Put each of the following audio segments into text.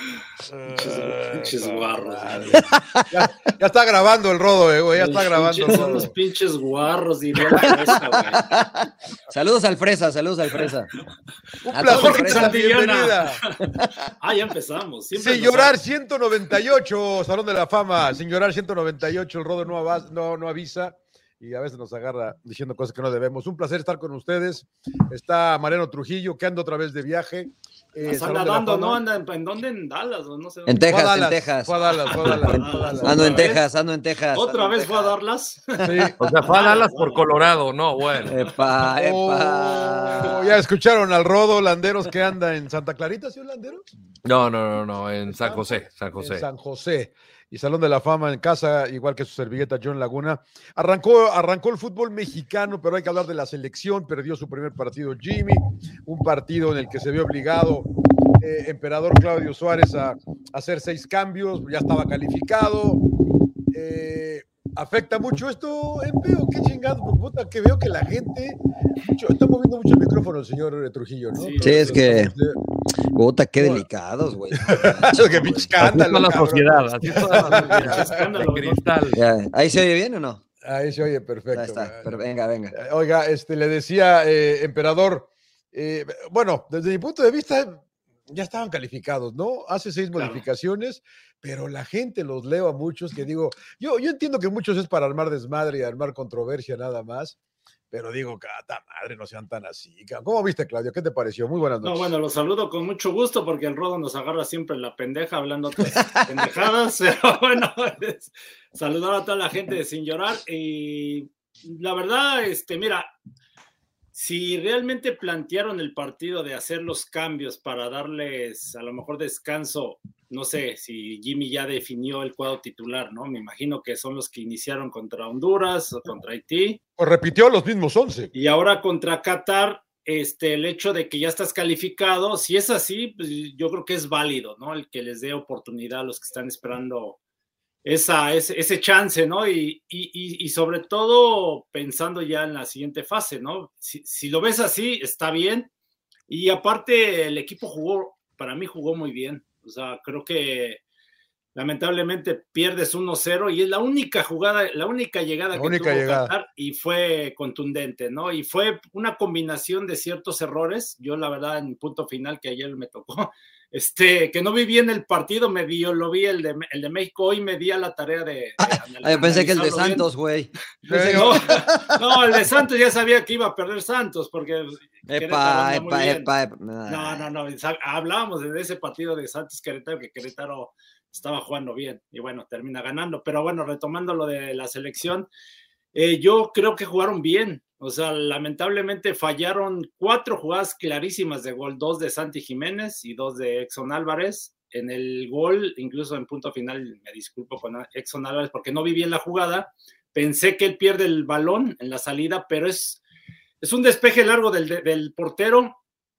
Pinches guarros. Ya está grabando el Rodo, güey. Ya está grabando el Rodo. Son los pinches guarros, diría la Fresa, güey. Saludos al Fresa. Un placer, bienvenida. Ya empezamos. Sin llorar 198, Salón de la Fama. Sin llorar 198, el Rodo no avisa. Y a veces nos agarra diciendo cosas que no debemos. Un placer estar con ustedes. Está Mariano Trujillo, que anda otra vez de viaje. Anda dando, ¿no? ¿Anda en dónde? ¿En Dallas? No sé dónde. En Texas. Fue a Dallas. Ando en Texas. ¿Otra vez fue a Dallas? Sí. O sea, fue a Dallas por Colorado, no, bueno. Epa. Ya escucharon al Rodo, Landeros, que anda en Santa Clarita, ¿sí, Landeros? No, en San José. En San José. Y Salón de la Fama en casa, igual que su servilleta John Laguna. Arrancó el fútbol mexicano, pero hay que hablar de la selección. Perdió su primer partido Jimmy, un partido en el que se vio obligado Emperador Claudio Suárez a hacer 6 cambios, ya estaba calificado. ¿Afecta mucho esto, Empe, o qué chingado? Puta, que veo que la gente está moviendo mucho el micrófono el señor Trujillo, ¿no? Sí, es que puta, qué delicados, güey. Qué pinche escándalo. Así es toda la sociedad. Escándalo de cristal. Ya, ¿ahí se oye bien o no? Ahí se oye perfecto. Ya está, pero venga. Oiga, le decía, Emperador, bueno, desde mi punto de vista, ya estaban calificados, ¿no? Hace 6 modificaciones, pero la gente los leo a muchos que digo, yo entiendo que muchos es para armar desmadre y armar controversia nada más, pero digo, ¡cata madre, no sean tan así! ¿Cómo viste, Claudio? ¿Qué te pareció? Muy buenas noches. No, bueno, los saludo con mucho gusto porque el Rodo nos agarra siempre la pendeja hablando otras pendejadas, pero bueno, saludar a toda la gente de Sin Llorar y la verdad, mira, si realmente plantearon el partido de hacer los cambios para darles a lo mejor descanso, no sé si Jimmy ya definió el cuadro titular, ¿no? Me imagino que son los que iniciaron contra Honduras o contra Haití. Pues repitió los mismos 11. Y ahora contra Qatar, el hecho de que ya estás calificado, si es así, pues yo creo que es válido, ¿no? El que les dé oportunidad a los que están esperando ese chance, ¿no? Y sobre todo pensando ya en la siguiente fase, ¿no? Si lo ves así, está bien. Y aparte, el equipo para mí jugó muy bien. O sea, creo que lamentablemente pierdes 1-0 y es la única llegada que tuvo Qatar y fue contundente, ¿no? Y fue una combinación de ciertos errores. Yo, la verdad, en punto final que ayer me tocó, que no vi bien el partido, lo vi el de México, hoy me di a la tarea de yo pensé que el de Santos, güey. No, el de Santos ya sabía que iba a perder Santos, porque epa. No, hablábamos de ese partido de Santos Querétaro, que Querétaro estaba jugando bien, y bueno, termina ganando, pero bueno, retomando lo de la selección, yo creo que jugaron bien, o sea, lamentablemente fallaron 4 jugadas clarísimas de gol, 2 de Santi Jiménez y 2 de Exxon Álvarez. En el gol, incluso en punto final, me disculpo con Exxon Álvarez porque no vi bien la jugada, pensé que él pierde el balón en la salida, pero es un despeje largo del portero.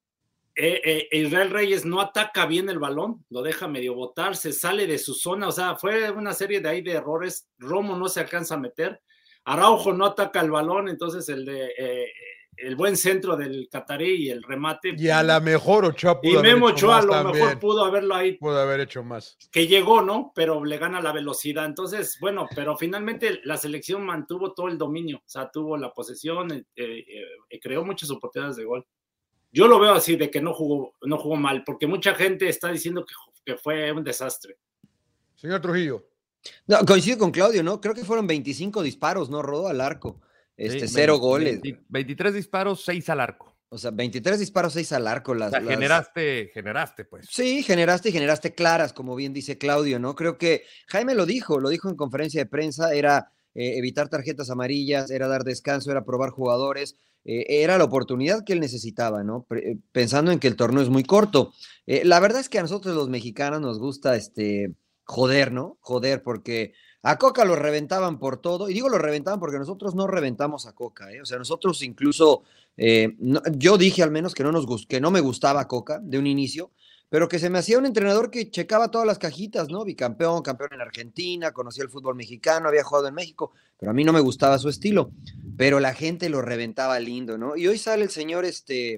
Israel Reyes no ataca bien el balón, lo deja medio botar, se sale de su zona, o sea, fue una serie de errores. Romo no se alcanza a meter, Araujo no ataca el balón, entonces el buen centro del catarí y el remate. Y a lo mejor Ochoa pudo Memo Ochoa a lo mejor pudo haber hecho más. Que llegó, ¿no? Pero le gana la velocidad. Entonces, bueno, pero finalmente la selección mantuvo todo el dominio, o sea, tuvo la posesión, creó muchas oportunidades de gol. Yo lo veo así, de que no jugó mal, porque mucha gente está diciendo que fue un desastre. Señor Trujillo. No, coincido con Claudio, ¿no? Creo que fueron 25 disparos, ¿no? Rodó al arco. 0 goles. 23 disparos, 6 al arco. O sea, 23 disparos, 6 al arco. Generaste, pues. Sí, generaste claras, como bien dice Claudio, ¿no? Creo que Jaime lo dijo en conferencia de prensa, era evitar tarjetas amarillas, era dar descanso, era probar jugadores, era la oportunidad que él necesitaba, ¿no? Pensando en que el torneo es muy corto. La verdad es que a nosotros los mexicanos nos gusta joder, ¿no? Joder, porque a Coca lo reventaban por todo, y digo lo reventaban porque nosotros no reventamos a Coca, ¿eh? O sea, nosotros incluso, yo dije al menos que no me gustaba Coca de un inicio, pero que se me hacía un entrenador que checaba todas las cajitas, ¿no? Bicampeón, campeón en Argentina, conocía el fútbol mexicano, había jugado en México, pero a mí no me gustaba su estilo, pero la gente lo reventaba lindo, ¿no? Y hoy sale el señor,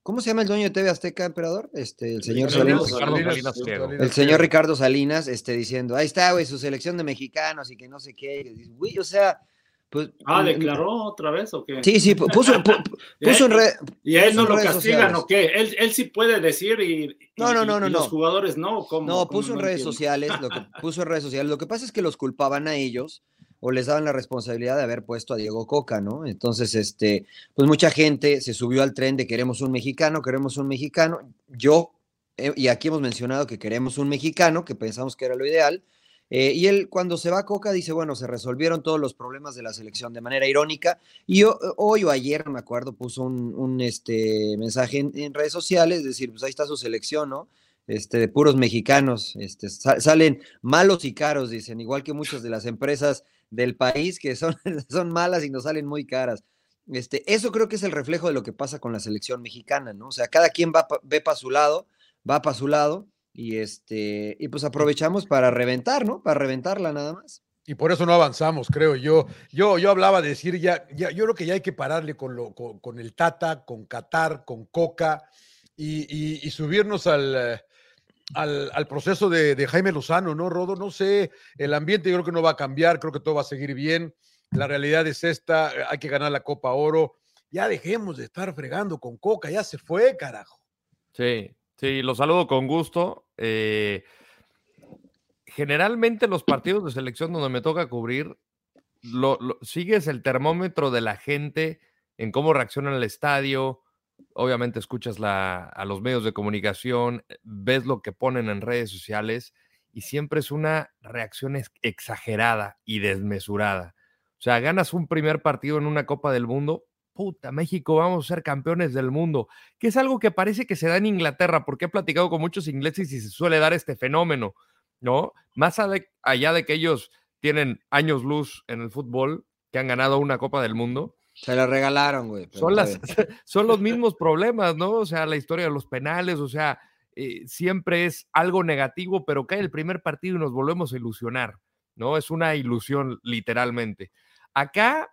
¿Cómo se llama el dueño de TV Azteca, emperador? El señor Ricardo Salinas. Salinas. El señor Ricardo Salinas, diciendo, ahí está, güey, su selección de mexicanos y que no sé qué. Güey, o sea, pues. ¿Declaró otra vez o qué? Sí, puso en redes. ¿Y a él no lo castigan sociales. o qué? Él sí puede decir y No. los jugadores no. No, puso en redes sociales, lo que pasa es que los culpaban a ellos o les daban la responsabilidad de haber puesto a Diego Coca, ¿no? Entonces, pues mucha gente se subió al tren de queremos un mexicano. Yo, y aquí hemos mencionado que queremos un mexicano, que pensamos que era lo ideal, y él cuando se va a Coca dice, bueno, se resolvieron todos los problemas de la selección de manera irónica, y hoy o ayer, no me acuerdo, puso un mensaje en redes sociales, es decir, pues ahí está su selección, ¿no? De puros mexicanos, salen malos y caros, dicen, igual que muchas de las empresas del país que son malas y nos salen muy caras. Eso creo que es el reflejo de lo que pasa con la selección mexicana, ¿no? O sea, cada quien va para su lado, y pues aprovechamos para reventar, ¿no? Para reventarla nada más. Y por eso no avanzamos, creo yo. Yo hablaba de decir ya, yo creo que ya hay que pararle con el Tata, con Qatar, con Coca y subirnos al proceso de Jaime Lozano, ¿no, Rodo? No sé, el ambiente yo creo que no va a cambiar, creo que todo va a seguir bien. La realidad es esta, hay que ganar la Copa Oro. Ya dejemos de estar fregando con Coca, ya se fue, carajo. Sí, lo saludo con gusto. Generalmente los partidos de selección donde me toca cubrir, sigues el termómetro de la gente en cómo reacciona el estadio. Obviamente escuchas a los medios de comunicación, ves lo que ponen en redes sociales y siempre es una reacción exagerada y desmesurada. O sea, ganas un primer partido en una Copa del Mundo, puta, México, vamos a ser campeones del mundo, que es algo que parece que se da en Inglaterra, porque he platicado con muchos ingleses y se suele dar este fenómeno, ¿no? Más allá de que ellos tienen años luz en el fútbol, que han ganado una Copa del Mundo. Se la regalaron, güey. Son los mismos problemas, ¿no? O sea, la historia de los penales, o sea, siempre es algo negativo, pero cae el primer partido y nos volvemos a ilusionar, ¿no? Es una ilusión, literalmente. Acá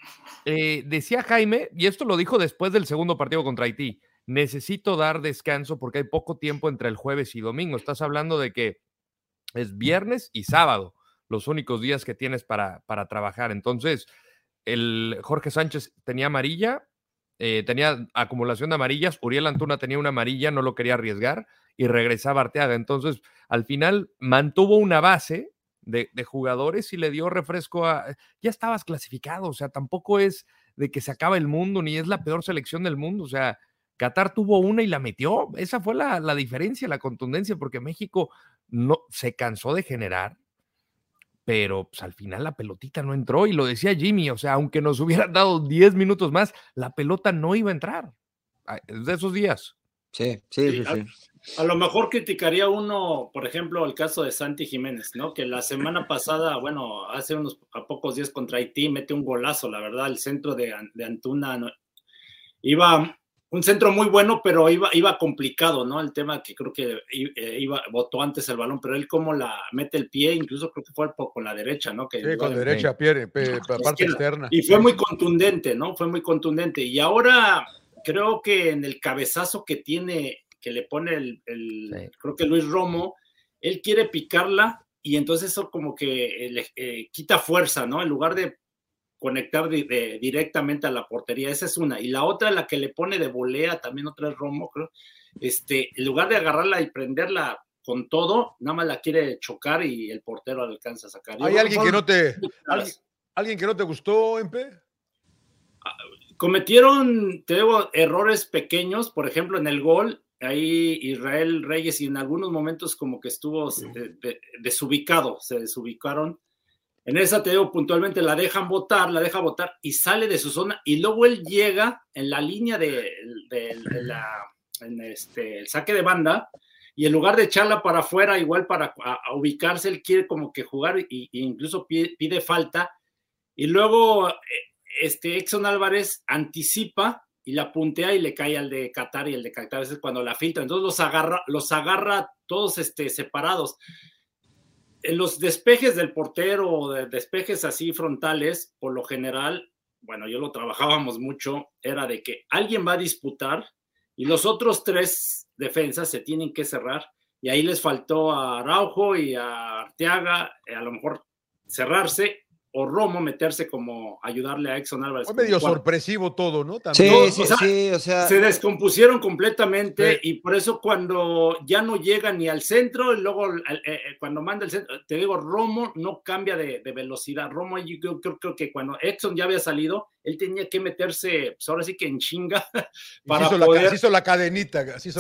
decía Jaime, y esto lo dijo después del segundo partido contra Haití, necesito dar descanso porque hay poco tiempo entre el jueves y domingo. Estás hablando de que es viernes y sábado, los únicos días que tienes para trabajar. Entonces, el Jorge Sánchez tenía amarilla, tenía acumulación de amarillas, Uriel Antuna tenía una amarilla, no lo quería arriesgar y regresaba Arteaga. Entonces, al final mantuvo una base de jugadores y le dio refresco ya estabas clasificado, o sea, tampoco es de que se acaba el mundo, ni es la peor selección del mundo, o sea, Qatar tuvo una y la metió, esa fue la diferencia, la contundencia, porque México no se cansó de generar, pero pues, al final la pelotita no entró, y lo decía Jimmy, o sea, aunque nos hubieran dado 10 minutos más, la pelota no iba a entrar, es de esos días. Sí. A lo mejor criticaría uno, por ejemplo, el caso de Santi Jiménez, ¿no? Que la semana pasada, bueno, hace a pocos días contra Haití, mete un golazo, la verdad, el centro de Antuna iba un centro muy bueno, pero iba complicado, ¿no? El tema que creo que botó antes el balón, pero él como mete el pie, incluso creo que fue con la derecha, ¿no? Que sí, con derecha, parte externa. Y fue muy contundente, ¿no? Fue muy contundente. Y ahora creo que en el cabezazo que tiene, que le pone creo que Luis Romo, él quiere picarla y entonces eso como que quita fuerza, ¿no? En lugar de conectar directamente a la portería, esa es una. Y la otra, la que le pone de volea, también otra es Romo, creo, en lugar de agarrarla y prenderla con todo, nada más la quiere chocar y el portero alcanza a sacar. ¿Hay alguien que no te gustó, Empe? Cometieron, te digo, errores pequeños, por ejemplo, en el gol, ahí Israel Reyes y en algunos momentos como que estuvo desubicado, se desubicaron. En esa, te digo, puntualmente la deja botar y sale de su zona y luego él llega en la línea el saque de banda y en lugar de echarla para afuera, igual para ubicarse, él quiere como que jugar e incluso pide falta y luego Exxon Álvarez anticipa y la puntea y le cae al de Qatar y el de Qatar a veces cuando la filtra, entonces los agarra todos separados. En los despejes del portero, despejes así frontales, por lo general, bueno, yo lo trabajábamos mucho, era de que alguien va a disputar y los otros 3 defensas se tienen que cerrar, y ahí les faltó a Araujo y a Arteaga, a lo mejor cerrarse, o Romo meterse como ayudarle a Edson Álvarez. Fue medio sorpresivo todo, ¿no? También. Sí, o sea, se descompusieron completamente, y por eso cuando ya no llega ni al centro, y luego cuando manda el centro, te digo, Romo no cambia de velocidad. Romo, yo creo que cuando Edson ya había salido, él tenía que meterse, pues ahora sí que en chinga, para poder... Se hizo la cadenita, sí,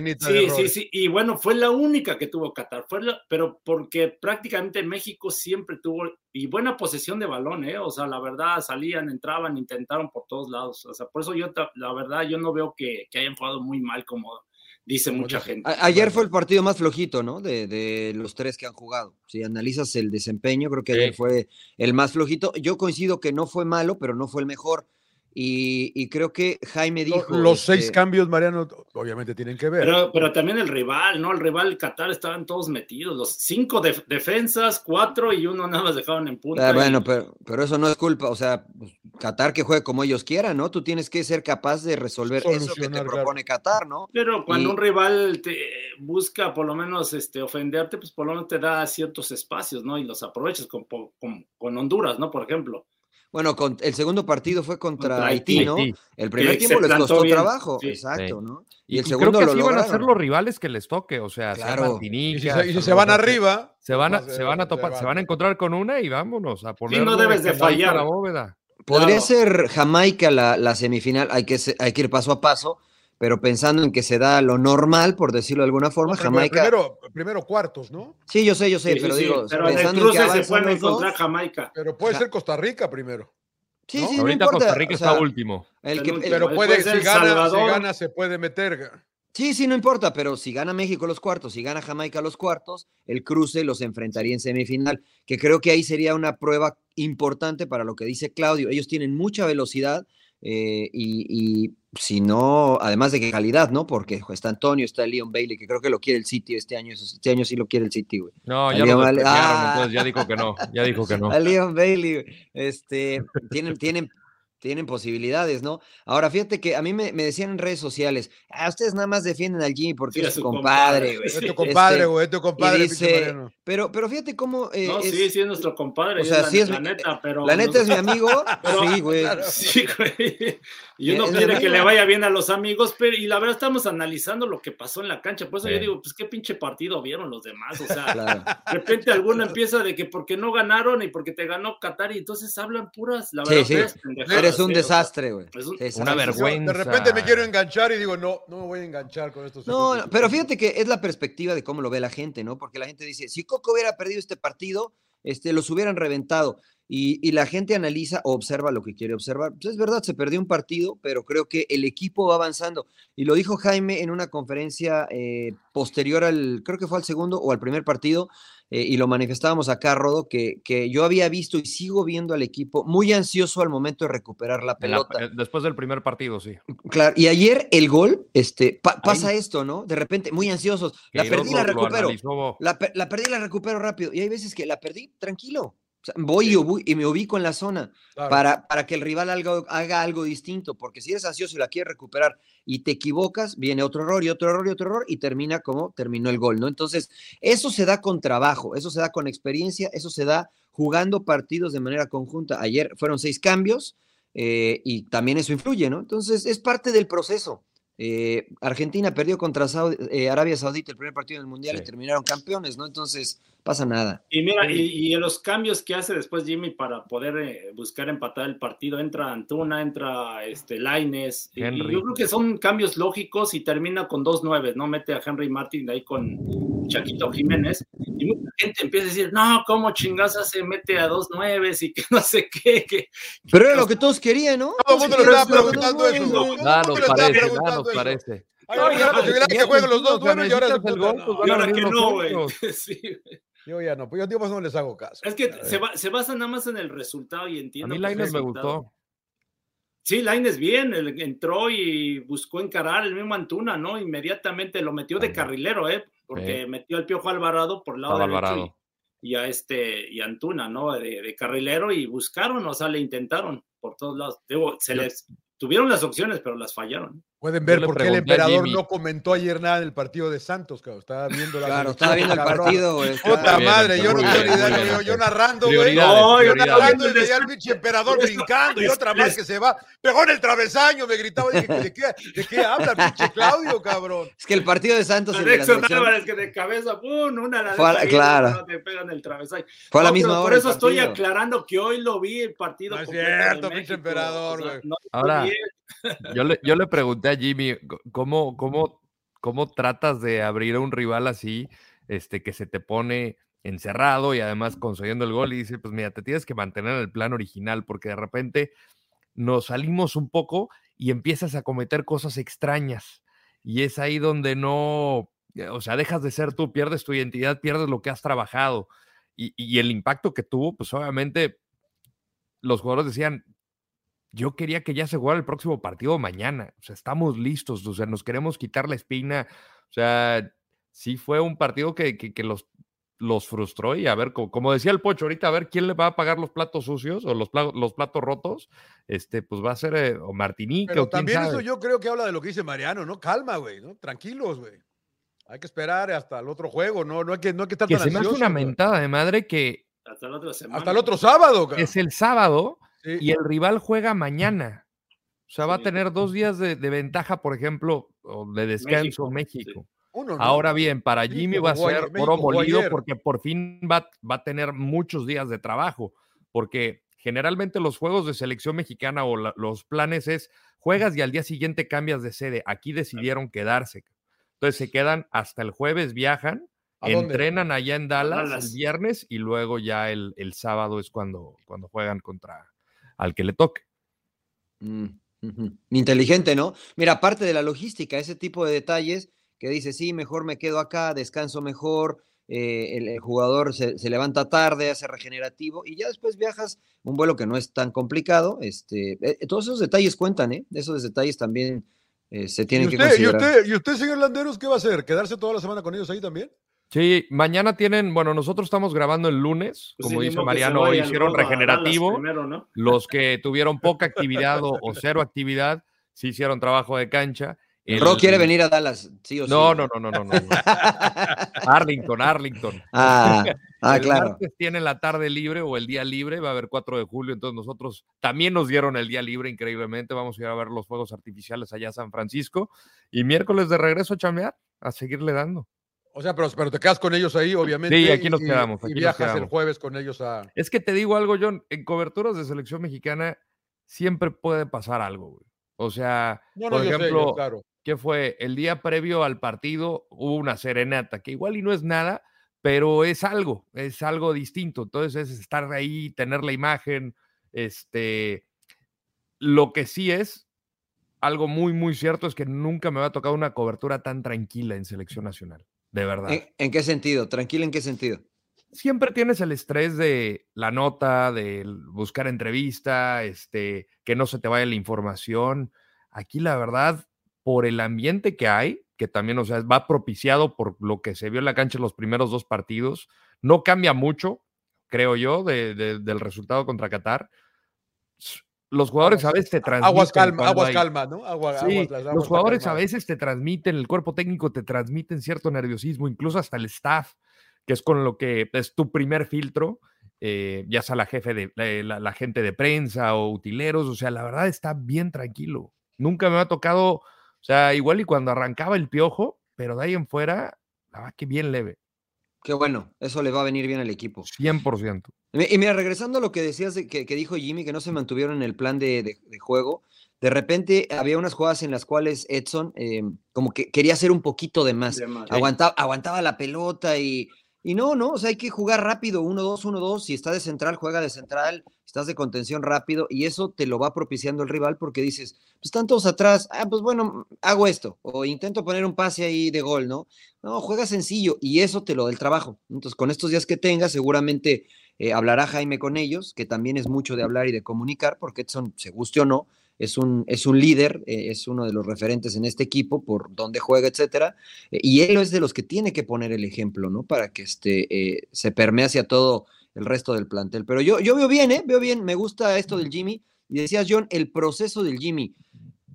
y bueno, fue la única que tuvo Qatar, pero porque prácticamente México siempre tuvo, y buena posesión de balón, o sea, la verdad, salían, entraban, intentaron por todos lados, o sea, por eso la verdad, yo no veo que hayan jugado muy mal, como dice mucha gente. Ayer fue el partido más flojito, ¿no? De los 3 que han jugado. Si analizas el desempeño, creo que ayer fue el más flojito. Yo coincido que no fue malo, pero no fue el mejor. Y creo que Jaime dijo... Los 6 cambios, Mariano, obviamente tienen que ver. Pero también el rival, ¿no? El rival Qatar estaban todos metidos. Los 5 defensas, 4 y 1 nada más dejaban en punta. Bueno, pero eso no es culpa. O sea, Qatar que juegue como ellos quieran, ¿no? Tú tienes que ser capaz de resolver eso que te propone Qatar, ¿no? Pero cuando un rival te busca por lo menos ofenderte, pues por lo menos te da ciertos espacios, ¿no? Y los aprovechas con Honduras, ¿no? Por ejemplo. Bueno, el segundo partido fue contra Haití, ¿no? El primer tiempo les costó trabajo, exacto, ¿no? Y el segundo creo que así van a ser los rivales que les toque, o sea, claro. Martinica, y si se van arriba, se van a topar, se van a encontrar con una y vámonos a poner. Sí, no debes de fallar la bóveda. Podría ser Jamaica la semifinal, hay que ir paso a paso, pero pensando en que se da lo normal, por decirlo de alguna forma, Jamaica... Primero cuartos, ¿no? Sí, yo sé, pero digo... Pero en el cruce se puede encontrar Jamaica. Pero puede ser Costa Rica primero. Sí, ¿no? sí, ahorita no importa. Costa Rica está último. Pero si gana, se puede meter. Sí, no importa, pero si gana México los cuartos, si gana Jamaica los cuartos, el cruce los enfrentaría en semifinal, que creo que ahí sería una prueba importante para lo que dice Claudio. Ellos tienen mucha velocidad, y si no, además de que calidad, ¿no? Porque está Antonio, está Leon Bailey, que creo que lo quiere el City este año sí lo quiere el City, güey. No, ya lo entonces ya dijo que no. A Leon Bailey, tienen posibilidades, ¿no? Ahora, fíjate que a mí me decían en redes sociales, ustedes nada más defienden al Jimmy porque es su compadre, güey. Es tu compadre, güey, es tu compadre. Y dice, pero fíjate cómo... sí es nuestro compadre. O sea, sí es la neta, pero... La neta es mi amigo, sí, güey. Claro. Sí, güey. Y uno quiere que le vaya bien a los amigos, y la verdad estamos analizando lo que pasó en la cancha. Por eso yo digo, pues qué pinche partido vieron los demás. O sea, claro. De repente alguno empieza de que porque no ganaron y porque te ganó Qatar, y entonces hablan puras, la verdad. Eres un desastre, güey. Una vergüenza. De repente me quiero enganchar y digo, no me voy a enganchar con estos. No, pero fíjate que es la perspectiva de cómo lo ve la gente, ¿no? Porque la gente dice, si Coco hubiera perdido este partido, los hubieran reventado. Y la gente analiza o observa lo que quiere observar. Pues es verdad, se perdió un partido, pero creo que el equipo va avanzando. Y lo dijo Jaime en una conferencia posterior creo que fue al segundo o al primer partido, y lo manifestábamos acá, Rodo, que yo había visto y sigo viendo al equipo muy ansioso al momento de recuperar la pelota. Después del primer partido, sí. Claro, y ayer el gol, pasa esto, ¿no? De repente, muy ansiosos. La perdí, la recupero. La perdí, la recupero rápido. Y hay veces que la perdí, tranquilo. O sea, voy y me ubico en la zona, claro, para que el rival haga algo distinto, porque si eres ansioso y la quieres recuperar y te equivocas, viene otro error y otro error y otro error y termina como terminó el gol, ¿no? Entonces, eso se da con trabajo, eso se da con experiencia, eso se da jugando partidos de manera conjunta. Ayer fueron 6 cambios, y también eso influye, ¿no? Entonces, es parte del proceso. Argentina perdió contra Arabia Saudita el primer partido del Mundial, y terminaron campeones, ¿no? Entonces, pasa nada. Y mira, y en los cambios que hace después Jimmy para poder buscar empatar el partido, entra Antuna, entra Lainez, y yo creo que son cambios lógicos, y termina con 2-9, ¿no? Mete a Henry Martin de ahí con Chaquito Jiménez, y mucha gente empieza a decir, no, ¿cómo chingaza se mete a 2-9 y que no sé qué? Pero era lo que todos querían, ¿no? Todo el mundo le estaba preguntando eso. Nos parece. Que jueguen los 2-9 y ahora el gol. Y ahora que no, güey. Sí. Yo ya no, pues yo no les hago caso. Es que se basa nada más en el resultado, y entiendo. A mí Lainez me gustó. Sí, Lainez bien, entró y buscó encarar el mismo Antuna, ¿no? Inmediatamente lo metió de carrilero, porque metió al Piojo Alvarado por el lado derecho y a Antuna, ¿no? De carrilero, y buscaron, o sea, le intentaron por todos lados. Les tuvieron las opciones, pero las fallaron. Pueden ver por qué el emperador no comentó ayer nada en el partido de Santos, cabrón. Estaba viendo estaba viendo el partido, güey. Puta madre, yo no tengo ni idea, yo narrando, güey. No, yo narrando y veía al pinche emperador brincando y otra más que se va. Pegó en el travesaño, me gritaba. Dije, ¿de qué habla, pinche Claudio, cabrón? Es que el partido de Santos. Es que de cabeza, ¡pum! Una la claro. Te pegan el travesaño. Fue a la misma hora. Por eso estoy aclarando que hoy lo vi el partido. No es cierto, pinche emperador, güey. Ahora, yo le pregunté a Jimmy, ¿cómo tratas de abrir a un rival así, que se te pone encerrado y además concediendo el gol? Y dice, pues mira, te tienes que mantener en el plan original, porque de repente nos salimos un poco y empiezas a cometer cosas extrañas. Y es ahí donde dejas de ser tú, pierdes tu identidad, pierdes lo que has trabajado. Y el impacto que tuvo, pues obviamente los jugadores decían, yo quería que ya se jugara el próximo partido mañana. O sea, estamos listos. O sea, nos queremos quitar la espina. O sea, sí fue un partido que los frustró. Y a ver, como decía el Pocho ahorita, a ver quién le va a pagar los platos sucios o los platos rotos. Pues va a ser o Martinique. Pero o quién también sabe. eso yo creo que habla de lo que dice Mariano, ¿no? Calma, güey, ¿no? Tranquilos, güey. Hay que esperar hasta el otro juego, no hay que estar que tan se ansiosos. me hace una mentada de madre que hasta la otra semana. Hasta el otro sábado, cabrón. Es el sábado. Sí. Y el rival juega mañana. O sea, va a tener 2 días de ventaja, por ejemplo, o de descanso México. Sí. Ahora bien, para Jimmy va a ser oro molido porque por fin va a tener muchos días de trabajo. Porque generalmente los juegos de selección mexicana o los planes es juegas y al día siguiente cambias de sede. Aquí decidieron quedarse. Entonces se quedan hasta el jueves, viajan, entrenan allá en Dallas el viernes y luego ya el sábado es cuando juegan contra al que le toque. Inteligente, ¿no? Mira, aparte de la logística, ese tipo de detalles que dice, sí, mejor me quedo acá, descanso mejor, el jugador se levanta tarde, hace regenerativo y ya después viajas un vuelo que no es tan complicado. Todos esos detalles cuentan, ¿eh? Esos detalles también se tienen que considerar. ¿Y usted, señor Landeros, qué va a hacer? ¿Quedarse toda la semana con ellos ahí también? Sí, mañana nosotros estamos grabando el lunes, pues como dice Mariano, hoy hicieron regenerativo. Primero, ¿no? Los que tuvieron poca actividad o cero actividad, sí hicieron trabajo de cancha. Ro quiere venir a Dallas, sí o sí. No. Arlington. Claro. El martes tienen la tarde libre o el día libre, va a haber 4 de julio, entonces nosotros también nos dieron el día libre, increíblemente, vamos a ir a ver los fuegos artificiales allá a San Francisco, y miércoles de regreso a chambear, a seguirle dando. O sea, pero te quedas con ellos ahí, obviamente. Sí, aquí nos quedamos. Y viajas el jueves con ellos a... Es que te digo algo, John, en coberturas de selección mexicana siempre puede pasar algo, güey. O sea, por ejemplo, claro. ¿qué fue? El día previo al partido hubo una serenata, que igual y no es nada, pero es algo distinto. Entonces es estar ahí, tener la imagen, lo que sí es algo muy, muy cierto es que nunca me va a tocar una cobertura tan tranquila en selección nacional. De verdad. ¿En qué sentido? ¿Tranquila en qué sentido? Siempre tienes el estrés de la nota, de buscar entrevista, que no se te vaya la información. Aquí, la verdad, por el ambiente que hay, que también, o sea, va propiciado por lo que se vio en la cancha en los primeros 2 partidos, no cambia mucho, creo yo, del resultado contra Qatar. Los jugadores a veces te transmiten. Aguas calma, ¿no? Los jugadores a veces te transmiten, el cuerpo técnico te transmiten cierto nerviosismo, incluso hasta el staff, que es con lo que es tu primer filtro, ya sea la gente de prensa o utileros, o sea, la verdad está bien tranquilo. Nunca me ha tocado, o sea, igual y cuando arrancaba el Piojo, pero de ahí en fuera, la verdad que bien leve. Qué bueno, eso le va a venir bien al equipo. 100%. Y mira, regresando a lo que decías, que dijo Jimmy, que no se mantuvieron en el plan de juego, de repente había unas jugadas en las cuales Edson como que quería hacer un poquito de más. Aguantaba la pelota y no, o sea, hay que jugar rápido, 1-2, 1-2, si está de central, juega de central, estás de contención rápido, y eso te lo va propiciando el rival porque dices, pues están todos atrás, pues bueno, hago esto, o intento poner un pase ahí de gol, ¿no? No, juega sencillo, y eso te lo da el trabajo. Entonces, con estos días que tengas, seguramente hablará Jaime con ellos, que también es mucho de hablar y de comunicar, porque Edson, se guste o no, es un líder, es uno de los referentes en este equipo por dónde juega, etcétera, y él es de los que tiene que poner el ejemplo, ¿no? Para que se permee hacia todo el resto del plantel. Pero yo veo bien, me gusta esto del Jimmy, y decías, John, el proceso del Jimmy.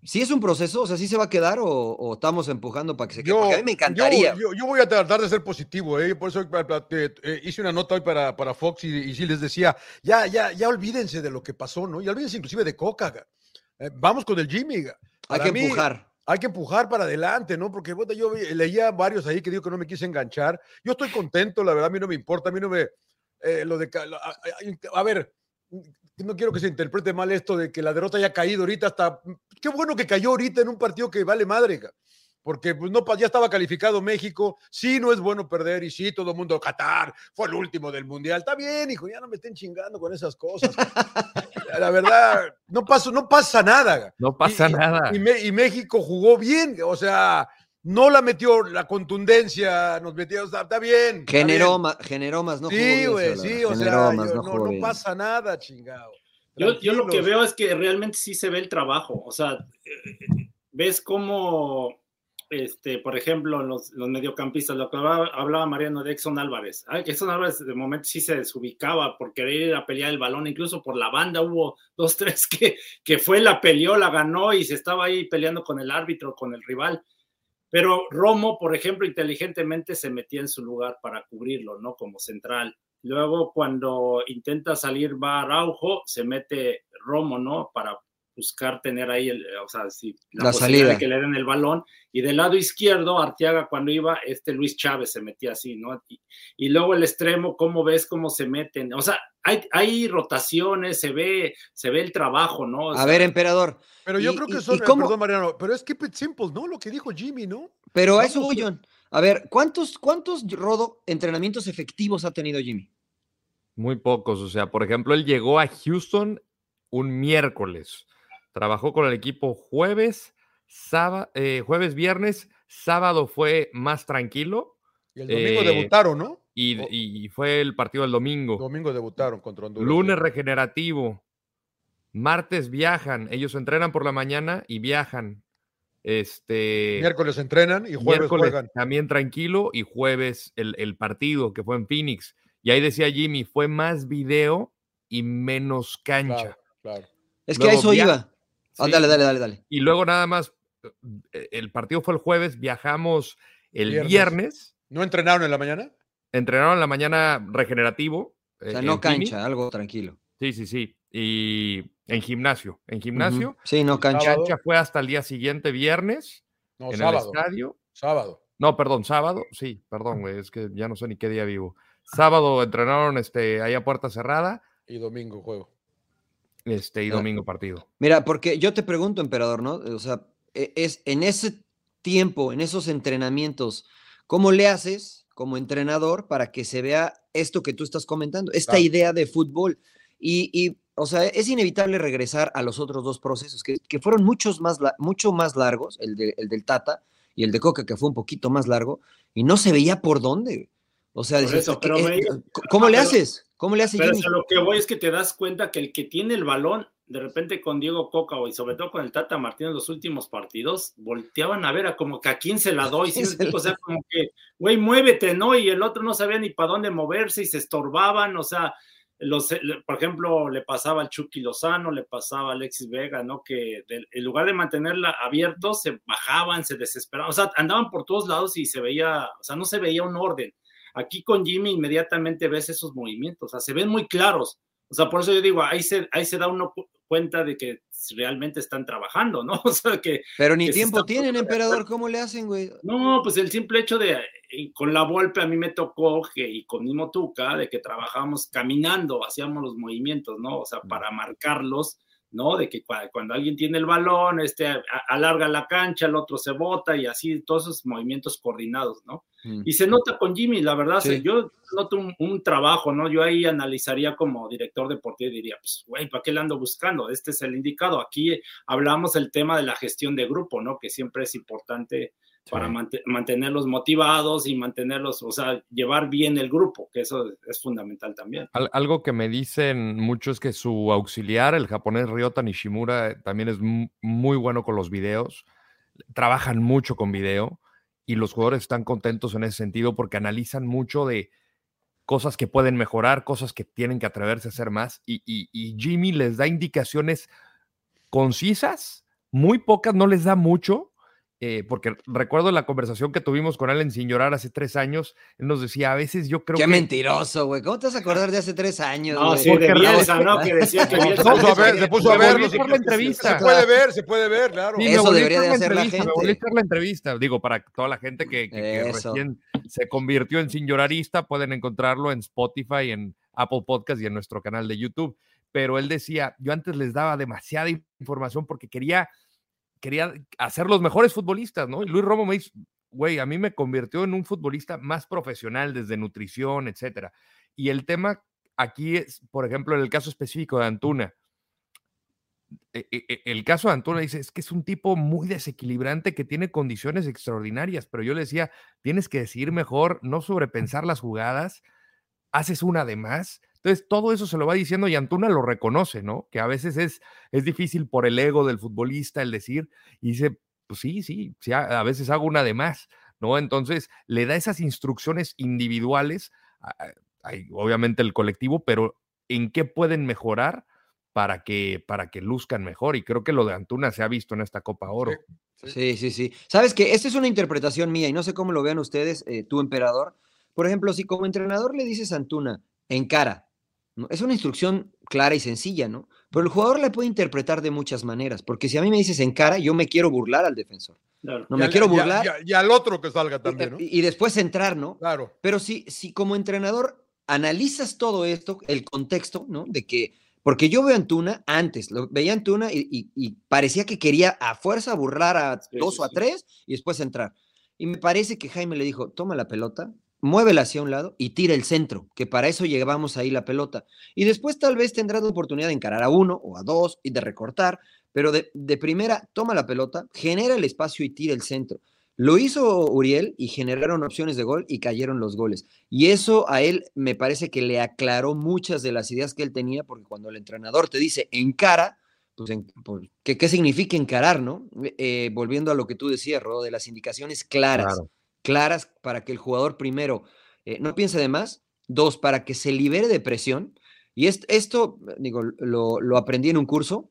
¿Sí es un proceso? O sea, ¿sí se va a quedar o estamos empujando para que se quede? Porque a mí me encantaría. Yo voy a tratar de ser positivo, por eso hice una nota hoy para Fox y sí les decía, ya olvídense de lo que pasó, ¿no? Y olvídense inclusive de Coca. Vamos con el Jimmy. Hay que empujar. Hay que empujar para adelante, ¿no? Porque bueno, yo leía varios ahí que digo que no me quise enganchar. Yo estoy contento, la verdad, a mí no me importa, a mí no me... a ver, no quiero que se interprete mal esto de que la derrota haya caído ahorita hasta... Qué bueno que cayó ahorita en un partido que vale madre, porque pues, no, ya estaba calificado México. Sí, no es bueno perder y sí, todo el mundo, Qatar fue el último del Mundial. Está bien, hijo, ya no me estén chingando con esas cosas. La verdad, no pasa nada. No pasa nada. Y México jugó bien, o sea... No la metió la contundencia, nos metió, o sea, está bien. Generó más, no sí, güey, sí, o sea, no pasa nada, chingado. Yo lo que veo es que realmente sí se ve el trabajo, o sea, ves cómo, por ejemplo, los mediocampistas, lo que hablaba Mariano de Edson Álvarez. Edson Álvarez de momento sí se desubicaba por querer ir a pelear el balón, incluso por la banda hubo 2-3 que fue, la peleó, la ganó y se estaba ahí peleando con el árbitro, con el rival. Pero Romo, por ejemplo, inteligentemente se metía en su lugar para cubrirlo, ¿no? Como central. Luego, cuando intenta salir va Araujo, se mete Romo, ¿no? Para buscar tener ahí, la posibilidad salida de que le den el balón. Y del lado izquierdo, Arteaga, cuando iba, Luis Chávez se metía así, ¿no? Y luego el extremo, ¿cómo ves cómo se meten? O sea, hay rotaciones, se ve el trabajo, ¿no? A ver, emperador. Pero yo creo que son, perdón, Mariano, pero es keep it simple, ¿no? Lo que dijo Jimmy, ¿no? Pero a eso voy, John. A ver, ¿cuántos Rodo entrenamientos efectivos ha tenido Jimmy? Muy pocos, o sea, por ejemplo, él llegó a Houston un miércoles, trabajó con el equipo jueves, viernes, sábado fue más tranquilo. Y el domingo debutaron, ¿no? Y fue el partido del domingo. Domingo debutaron contra Honduras. Lunes regenerativo. Martes viajan. Ellos entrenan por la mañana y viajan. Miércoles entrenan y jueves juegan. También tranquilo y jueves el partido que fue en Phoenix. Y ahí decía Jimmy, fue más video y menos cancha. Claro. Es que luego, a eso iba. Sí. Dale. Y luego nada más, el partido fue el jueves, viajamos el viernes. ¿No entrenaron en la mañana? Entrenaron en la mañana regenerativo. O sea, no cancha, algo tranquilo. Sí. Y en gimnasio. Uh-huh. Sí, no cancha. Cancha fue hasta el día siguiente, viernes, en sábado. el estadio. Sábado. No, perdón, sábado. Sí, perdón, güey, es que ya no sé ni qué día vivo. Sábado entrenaron ahí a puerta cerrada. Y domingo juego. Y domingo partido. Mira, porque yo te pregunto, emperador, ¿no? O sea, es en ese tiempo, en esos entrenamientos, ¿cómo le haces como entrenador para que se vea esto que tú estás comentando, esta idea de fútbol? Y, o sea, es inevitable regresar a los otros dos procesos, que fueron mucho más largos, el del Tata y el de Coca, que fue un poquito más largo, y no se veía por dónde. O sea, ¿cómo le haces? ¿Cómo le hace Jimmy? Pero lo que voy es que te das cuenta que el que tiene el balón, de repente con Diego Coca y sobre todo con el Tata Martino en los últimos partidos, volteaban a ver a como que a quién se la doy. ¿Sí? O sea, como que, güey, muévete, ¿no? Y el otro no sabía ni para dónde moverse y se estorbaban, o sea, por ejemplo, le pasaba al Chucky Lozano, le pasaba a Alexis Vega, ¿no? Que en lugar de mantenerla abierto, se bajaban, se desesperaban, o sea, andaban por todos lados y se veía, o sea, no se veía un orden. Aquí con Jimmy inmediatamente ves esos movimientos, o sea, se ven muy claros. O sea, por eso yo digo, ahí se da uno cuenta de que realmente están trabajando, ¿no? O sea, que... Pero ni tiempo tienen, emperador, ¿cómo le hacen, güey? No, pues el simple hecho de, con la Volpe a mí me tocó, y con Mimo Tuca, de que trabajábamos caminando, hacíamos los movimientos, ¿no? O sea, para marcarlos, ¿no? De que cuando alguien tiene el balón, alarga la cancha, el otro se bota y así, todos esos movimientos coordinados, ¿no? Y se nota con Jimmy, la verdad, sí. Yo noto un trabajo, ¿no? Yo ahí analizaría como director deportivo y diría, pues, güey, ¿para qué le ando buscando? Este es el indicado. Aquí hablamos del tema de la gestión de grupo, ¿no? Que siempre es importante para mantenerlos motivados y mantenerlos, o sea, llevar bien el grupo, que eso es fundamental también. Algo que me dicen mucho es que su auxiliar, el japonés Ryota Nishimura, también es muy bueno con los videos, trabajan mucho con video y los jugadores están contentos en ese sentido porque analizan mucho de cosas que pueden mejorar, cosas que tienen que atreverse a hacer más y Jimmy les da indicaciones concisas, muy pocas no les da mucho, porque recuerdo la conversación que tuvimos con Allen sin llorar hace 3 años, él nos decía, a veces yo creo Qué que... mentiroso, güey. ¿Cómo te vas a acordar de hace 3 años? No, güey? sí, de Bielsa, ¿no? Que decía que Bielsa... Se puso a ver. La entrevista. Se puede ver, claro. Sí, Eso debería de hacer la gente. Me volví a echar la entrevista. Digo, para toda la gente que recién se convirtió en Sin Llorarista, pueden encontrarlo en Spotify, en Apple Podcast y en nuestro canal de YouTube. Pero él decía, yo antes les daba demasiada información porque quería hacer los mejores futbolistas, ¿no? Y Luis Romo me dice, güey, a mí me convirtió en un futbolista más profesional desde nutrición, etcétera. Y el tema aquí es, por ejemplo, en el caso específico de Antuna. El caso de Antuna dice, es que es un tipo muy desequilibrante que tiene condiciones extraordinarias, pero yo le decía, tienes que decidir mejor, no sobrepensar las jugadas, haces una de más. Entonces, todo eso se lo va diciendo y Antuna lo reconoce, ¿no? Que a veces es difícil por el ego del futbolista el decir, y dice, pues sí, a veces hago una de más, ¿no? Entonces, le da esas instrucciones individuales, obviamente el colectivo, pero ¿en qué pueden mejorar para que luzcan mejor? Y creo que lo de Antuna se ha visto en esta Copa Oro. Sí. Sabes que esta es una interpretación mía y no sé cómo lo vean ustedes, tú, emperador. Por ejemplo, si como entrenador le dices a Antuna, encara, ¿no? Es una instrucción clara y sencilla, ¿no? Pero el jugador la puede interpretar de muchas maneras, porque si a mí me dices encara, yo me quiero burlar al defensor. Claro. No me quiero burlar. Y al otro que salga también, ¿no? Y después entrar, ¿no? Claro. Pero si como entrenador analizas todo esto, el contexto, ¿no? De que, porque yo veo a Antuna antes, lo veía a Antuna y parecía que quería a fuerza burlar a 2 o a 3 y después entrar. Y me parece que Jaime le dijo, toma la pelota, muévela hacia un lado y tira el centro, que para eso llevamos ahí la pelota. Y después tal vez tendrás la oportunidad de encarar a 1 o a 2 y de recortar, pero de primera toma la pelota, genera el espacio y tira el centro. Lo hizo Uriel y generaron opciones de gol y cayeron los goles. Y eso a él me parece que le aclaró muchas de las ideas que él tenía, porque cuando el entrenador te dice encara, pues, ¿qué significa encarar, no? Volviendo a lo que tú decías, Rodo, de las indicaciones claras. Claro. Claras para que el jugador primero no piense de más, 2, para que se libere de presión. Y esto digo, lo aprendí en un curso,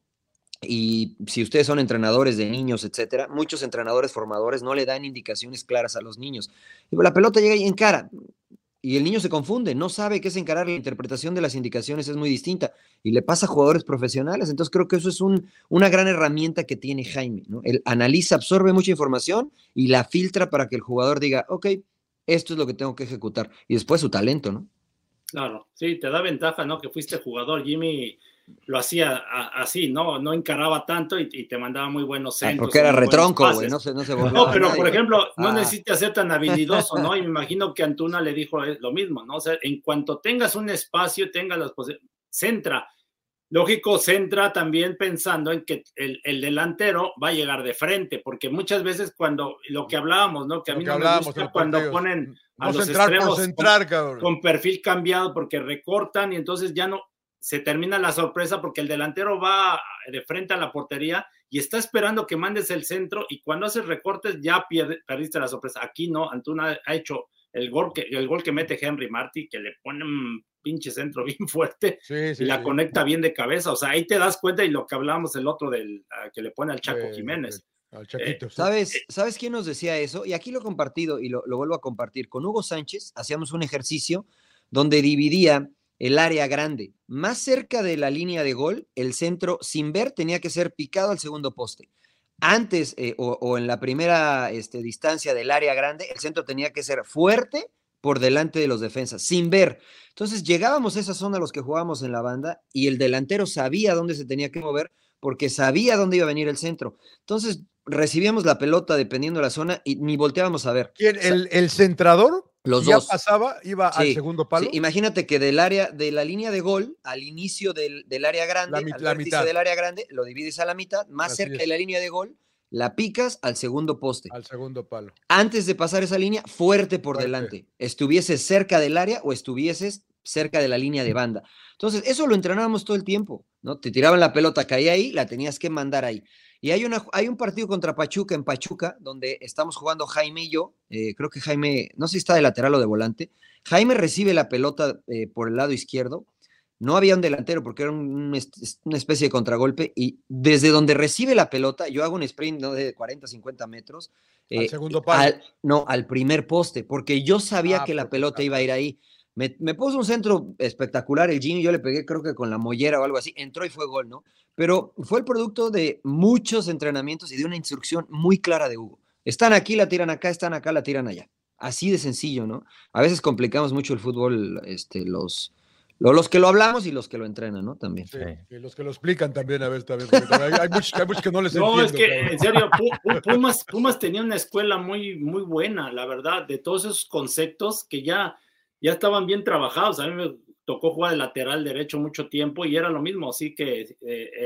y si ustedes son entrenadores de niños, etcétera, muchos entrenadores formadores no le dan indicaciones claras a los niños. Digo, la pelota llega y encara, y el niño se confunde, no sabe qué es encarar, la interpretación de las indicaciones es muy distinta, y le pasa a jugadores profesionales. Entonces creo que eso es una gran herramienta que tiene Jaime, ¿no? Él analiza, absorbe mucha información y la filtra para que el jugador diga, ok, esto es lo que tengo que ejecutar, y después su talento, ¿no? Claro, sí, te da ventaja, ¿no? Que fuiste jugador. Jimmy lo hacía así, no encaraba tanto y te mandaba muy buenos centros. Porque era retronco, güey, no se volvió. No, pero por ejemplo, no necesitas ser tan habilidoso, ¿no? Y me imagino que Antuna le dijo lo mismo, ¿no? O sea, en cuanto tengas un espacio, tengas las posibilidades, centra. Lógico, centra también pensando en que el delantero va a llegar de frente, porque muchas veces cuando, lo que hablábamos, ¿no? Que a mí no me gusta cuando ponen a los extremos con perfil cambiado, porque recortan y entonces ya no, se termina la sorpresa porque el delantero va de frente a la portería y está esperando que mandes el centro, y cuando haces recortes ya perdiste la sorpresa. Aquí no, Antuna ha hecho el gol que mete Henry Martí, que le pone un pinche centro bien fuerte y la conecta bien de cabeza. O sea, ahí te das cuenta, y lo que hablábamos el otro que le pone al Chaco Jiménez. Al Chaquito, ¿Sabes quién nos decía eso? Y aquí lo he compartido y lo vuelvo a compartir. Con Hugo Sánchez hacíamos un ejercicio donde dividía el área grande. Más cerca de la línea de gol, el centro, sin ver, tenía que ser picado al segundo poste. Antes o en la primera distancia del área grande, el centro tenía que ser fuerte por delante de los defensas, sin ver. Entonces llegábamos a esa zona los que jugábamos en la banda y el delantero sabía dónde se tenía que mover porque sabía dónde iba a venir el centro. Entonces recibíamos la pelota dependiendo de la zona y ni volteábamos a ver. ¿Quién? ¿El centrador? Los ya dos. Pasaba, iba al segundo palo. Sí, imagínate que de la línea de gol al inicio del área grande, al vértice del área grande, lo divides a la mitad, más así cerca de la línea de gol, la picas al segundo poste. Al segundo palo. Antes de pasar esa línea, fuerte por delante. Estuvieses cerca del área o estuvieses cerca de la línea de banda. Entonces, eso lo entrenábamos todo el tiempo, ¿no? Te tiraban la pelota, caía ahí, la tenías que mandar ahí. Y hay un partido contra Pachuca en Pachuca, donde estamos jugando Jaime y yo. Creo que Jaime, no sé si está de lateral o de volante. Jaime recibe la pelota por el lado izquierdo. no había un delantero porque era una especie de contragolpe, y desde donde recibe la pelota, yo hago un sprint, ¿no?, de 40, 50 metros. Al segundo palo. Al primer poste, porque yo sabía que la pelota iba a ir ahí. Me puso un centro espectacular el Jimmy, yo le pegué creo que con la mollera o algo así, entró y fue gol, ¿no? Pero fue el producto de muchos entrenamientos y de una instrucción muy clara de Hugo. Están aquí, la tiran acá, están acá, la tiran allá. Así de sencillo, ¿no? A veces complicamos mucho el fútbol, los que lo hablamos y los que lo entrenan, ¿no? También. Sí, y los que lo explican también a veces también. Hay muchos que no les entiendo. No, es que en serio, Pumas tenía una escuela muy, muy buena, la verdad, de todos esos conceptos que ya estaban bien trabajados. A mí me tocó jugar de lateral derecho mucho tiempo y era lo mismo, así que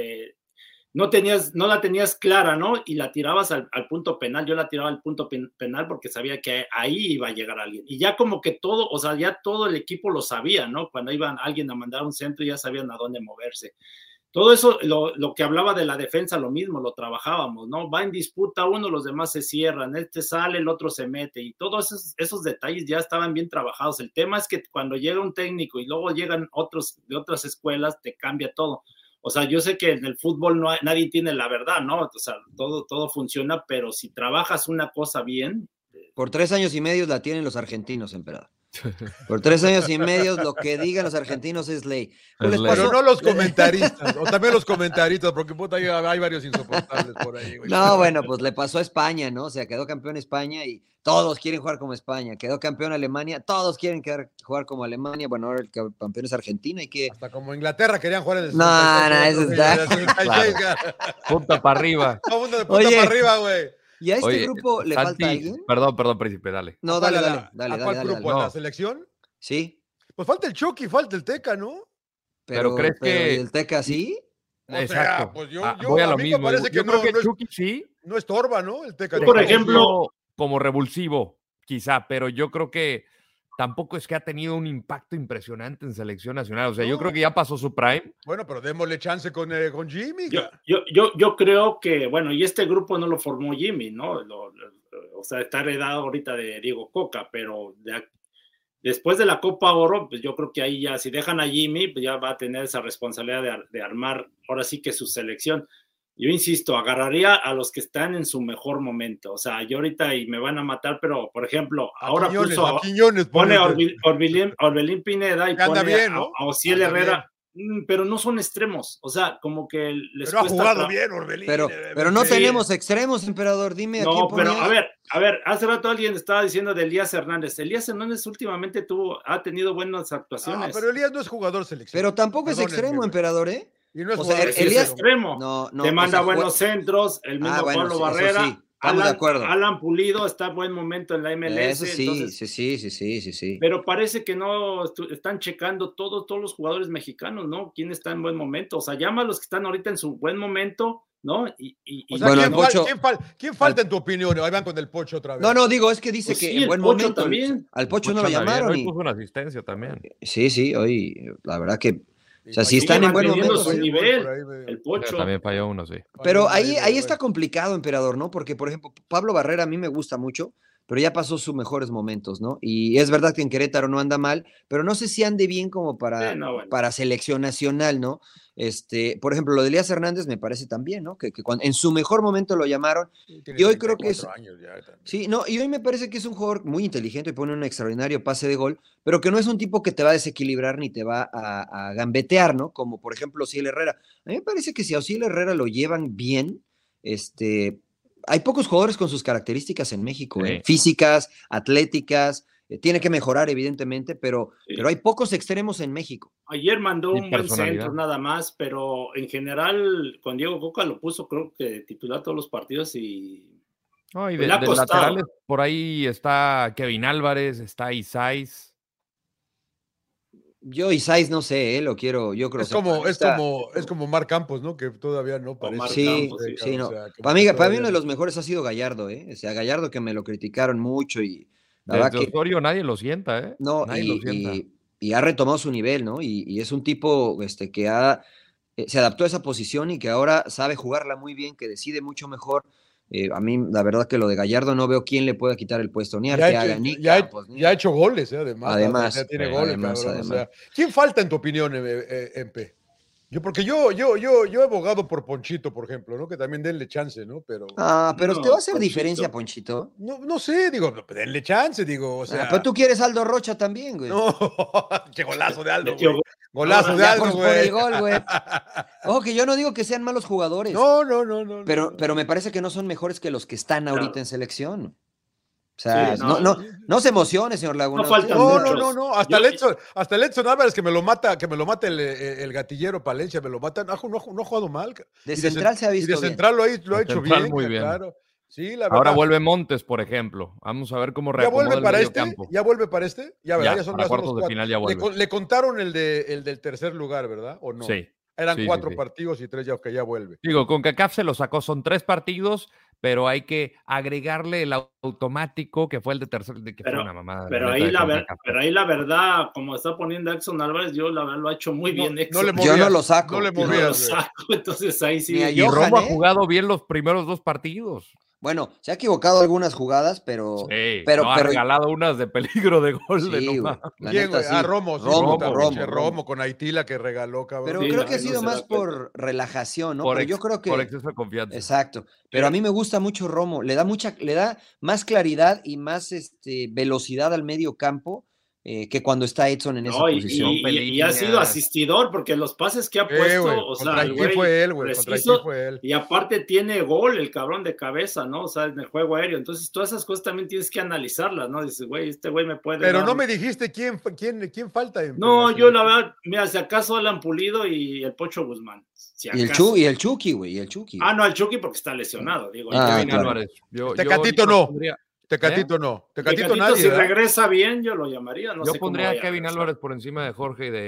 no la tenías clara, ¿no? Y la tirabas al punto penal. Yo la tiraba al punto penal porque sabía que ahí iba a llegar alguien. Y ya como que todo, o sea, ya todo el equipo lo sabía, ¿no? Cuando iba alguien a mandar un centro ya sabían a dónde moverse. Todo eso, lo que hablaba de la defensa, lo mismo, lo trabajábamos, ¿no? Va en disputa uno, los demás se cierran, sale, el otro se mete, y todos esos detalles ya estaban bien trabajados. El tema es que cuando llega un técnico y luego llegan otros de otras escuelas, te cambia todo. O sea, yo sé que en el fútbol nadie tiene la verdad, ¿no? O sea, todo funciona, pero si trabajas una cosa bien... Por 3 años y medio la tienen los argentinos, emperador. Por 3 años y medio lo que digan los argentinos es ley. Pero no los comentaristas, o también los comentaristas, porque puta, hay varios insoportables por ahí, güey. No, bueno, pues le pasó a España, ¿no? O sea, quedó campeón España y todos quieren jugar como España. Quedó campeón Alemania, todos quieren jugar como Alemania. Bueno, ahora el campeón es Argentina y que... Hasta como Inglaterra querían jugar en el 66. No, eso está... Claro. Punta para arriba. Punta para arriba, güey. ¿Y a este grupo le falta alguien? Perdón, príncipe, dale. No, dale. ¿A cuál grupo? ¿A la selección? Sí. Pues falta el Chucky, falta el Teca, ¿no? Pero ¿crees que el Teca sí? Exacto. Pues voy a lo mismo. Parece que yo creo que Chucky sí. No estorba, ¿no? El Teca. Por ejemplo, como revulsivo, quizá, pero yo creo que tampoco es que ha tenido un impacto impresionante en selección nacional. O sea, yo creo que ya pasó su prime. Bueno, pero démosle chance con Jimmy. Yo creo que, bueno, y este grupo no lo formó Jimmy, ¿no? O sea, está heredado ahorita de Diego Coca, pero después de la Copa Oro, pues yo creo que ahí ya, si dejan a Jimmy, pues ya va a tener esa responsabilidad de armar, ahora sí que su selección. Yo insisto, agarraría a los que están en su mejor momento. O sea, yo ahorita y me van a matar, pero, por ejemplo, ahora pone Orbelín Pineda y pone bien, ¿no? a Ociel Herrera, pero no son extremos. O sea, como que les pero cuesta... ha jugado bien Orbelín. Pero no tenemos extremos, emperador. Dime no, pero a ver, hace rato alguien estaba diciendo de Elías Hernández. Elías Hernández últimamente ha tenido buenas actuaciones. Pero Elías no es jugador seleccionado. Pero tampoco es extremo, emperador, ¿eh? Y no es Elías extremo. Te manda buenos centros, el mismo Pablo Barrera. Sí. Estamos de acuerdo. Alan Pulido está en buen momento en la MLS. Eso sí, entonces, sí. Pero parece que no están checando todos los jugadores mexicanos, ¿no? ¿Quién está en buen momento? O sea, llama a los que están ahorita en su buen momento, ¿no? O sea, ¿quién falta en tu opinión? Ahí van con el Pocho otra vez. No, digo, es que dice pues que sí, en buen momento. También. Al Pocho no lo llamaron. Hoy puso una asistencia también. Sí, hoy, la verdad que. O sea, si están en buen momento. Su nivel, el Pocho. También falló uno, sí. Pero ahí está complicado, emperador, ¿no? Porque, por ejemplo, Pablo Barrera a mí me gusta mucho, pero ya pasó sus mejores momentos, ¿no? Y es verdad que en Querétaro no anda mal, pero no sé si ande bien como para selección nacional, ¿no? Por ejemplo, lo de Elías Hernández me parece también, ¿no? Que cuando, en su mejor momento lo llamaron. Y hoy creo que es. Sí, no, y hoy me parece que es un jugador muy inteligente y pone un extraordinario pase de gol, pero que no es un tipo que te va a desequilibrar ni te va a gambetear, ¿no? Como por ejemplo Ociel Herrera. A mí me parece que si a Ociel Herrera lo llevan bien, hay pocos jugadores con sus características en México, sí. Físicas, atléticas. Tiene que mejorar, evidentemente, pero hay pocos extremos en México. Ayer mandó un buen centro nada más, pero en general con Diego Coca lo puso, creo que titular todos los partidos y... No, y de laterales por ahí está Kevin Álvarez, está Isais. Yo Isais no sé, lo quiero, yo creo. Es como Marc Campos, ¿no? Que todavía no parece. Sí, no. Para mí uno de los mejores ha sido Gallardo, O sea, Gallardo que me lo criticaron mucho y... Desde Osorio nadie lo sienta, ¿eh? No, y ha retomado su nivel, ¿no? Y es un tipo que se adaptó a esa posición y que ahora sabe jugarla muy bien, que decide mucho mejor, A mí, la verdad que lo de Gallardo no veo quién le pueda quitar el puesto, ni Arteaga, ni Campos. Ya ha hecho goles, además. Ya tiene goles, además. O sea, ¿quién falta en tu opinión, MP? Porque yo he abogado por Ponchito, por ejemplo, ¿no? Que también denle chance, ¿no? Pero ¿te va a hacer diferencia, Ponchito? No sé, digo, denle chance, digo, o sea. Pero tú quieres Aldo Rocha también, güey. No, qué golazo de Aldo, güey. Golazo de Aldo, güey. Por el gol, güey. Ojo, que yo no digo que sean malos jugadores. No. Pero me parece que no son mejores que los que están ahorita en selección. O sea, sí, no se emocione, señor Laguna. No. Hasta el Edson Álvarez, que me lo mata el gatillero Palencia, me lo mata. No ha jugado mal. De central se ha visto. Y de central lo ha hecho bien. Muy bien. Claro. Sí, la verdad. Ahora vuelve Montes, por ejemplo. Vamos a ver cómo reacomoda el medio campo. ¿Ya vuelve para este? Ya son para cuartos de final ya vuelve. Le contaron el del tercer lugar, ¿verdad? ¿O no? Sí. Eran 4 partidos y 3 que ya vuelve. Digo, con CONCACAF se lo sacó, son 3 partidos, pero hay que agregarle el automático que fue el de tercer, que fue una mamada. Pero ahí la verdad, como está poniendo Edson Álvarez, yo la verdad lo ha hecho muy bien. Yo no lo saco. No le movías, entonces ahí sí. Y Romo ha jugado bien los primeros 2 partidos. Bueno, se ha equivocado algunas jugadas, pero... Sí, pero ha regalado unas de peligro de gol. Sí, Romo con Aitila que regaló, cabrón. Pero creo que ha sido más por relajación, ¿no? Por exceso de confianza. Exacto. Pero a mí me gusta mucho Romo. Le da más claridad y más velocidad al medio campo que cuando está Edson en esa posición. Y ha sido asistidor, porque los pases que ha puesto, o sea, el güey fue él. Y aparte tiene gol el cabrón de cabeza, ¿no? O sea, en el juego aéreo. Entonces, todas esas cosas también tienes que analizarlas, ¿no? Dices, güey, este güey me puede. Pero no me dijiste quién falta. No, yo la verdad, mira, si acaso Alan Pulido y el Pocho Guzmán. Si y el Chucky, güey, el Chucky. No, el Chucky porque está lesionado, digo. Kevin Álvarez. Tecatito no. Tecatito no. Tecatito nadie. Si regresa bien, yo lo llamaría. Yo pondría a Kevin Álvarez por encima de Jorge y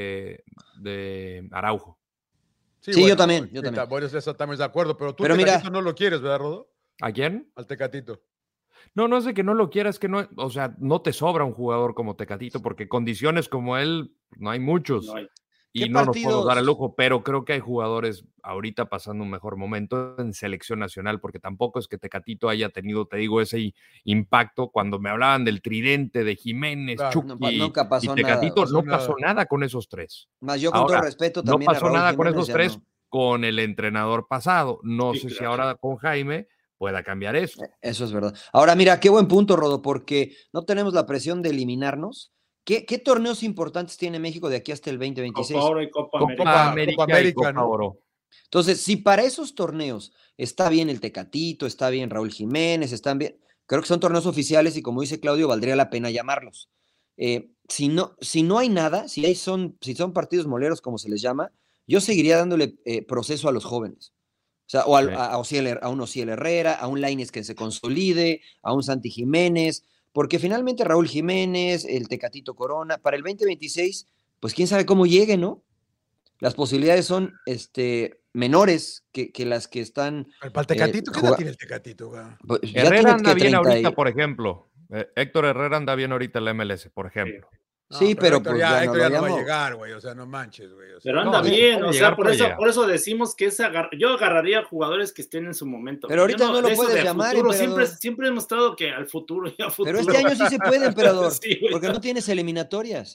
de Araujo. Sí, yo también. Bueno, eso estamos de acuerdo, pero tú Tecatito no lo quieres, ¿verdad, Rodo? ¿A quién? Al Tecatito. No es de que no lo quieras, que no, o sea, no te sobra un jugador como Tecatito, porque condiciones como él no hay muchos. No hay. Y no nos podemos dar el lujo, pero creo que hay jugadores ahorita pasando un mejor momento en selección nacional, porque tampoco es que Tecatito haya tenido, te digo, ese impacto. Cuando me hablaban del tridente de Jiménez, Chucky y Tecatito, no pasó nada con esos 3. Más yo con todo respeto también. No pasó nada con esos 3 con el entrenador pasado. No sé si ahora con Jaime pueda cambiar eso. Eso es verdad. Ahora mira, qué buen punto, Rodo, porque no tenemos la presión de eliminarnos. ¿Qué torneos importantes tiene México de aquí hasta el 2026? Copa Oro y Copa América y Copa Oro. Entonces, si para esos torneos está bien el Tecatito, está bien Raúl Jiménez, están bien, creo que son torneos oficiales y como dice Claudio, valdría la pena llamarlos. Si no hay nada, si son partidos moleros, como se les llama, yo seguiría dándole proceso a los jóvenes. O sea, a un Ociel Herrera, a un Lainez que se consolide, a un Santi Jiménez, porque finalmente Raúl Jiménez, el Tecatito Corona, para el 2026, pues quién sabe cómo llegue, ¿no? Las posibilidades son menores que las que están. Para el Tecatito, ¿qué edad tiene el Tecatito? Pues, Herrera anda bien ahorita, por ejemplo. Héctor Herrera anda bien ahorita en la MLS, por ejemplo. Sí, pero Héctor, pues ya no va a llegar, güey, o sea, no manches, güey. Pero anda bien, o sea, por eso decimos que yo agarraría jugadores que estén en su momento. Pero ahorita no lo puedes llamar, siempre he mostrado que al futuro y a futuro. Pero este año sí se puede, emperador, porque no tienes eliminatorias.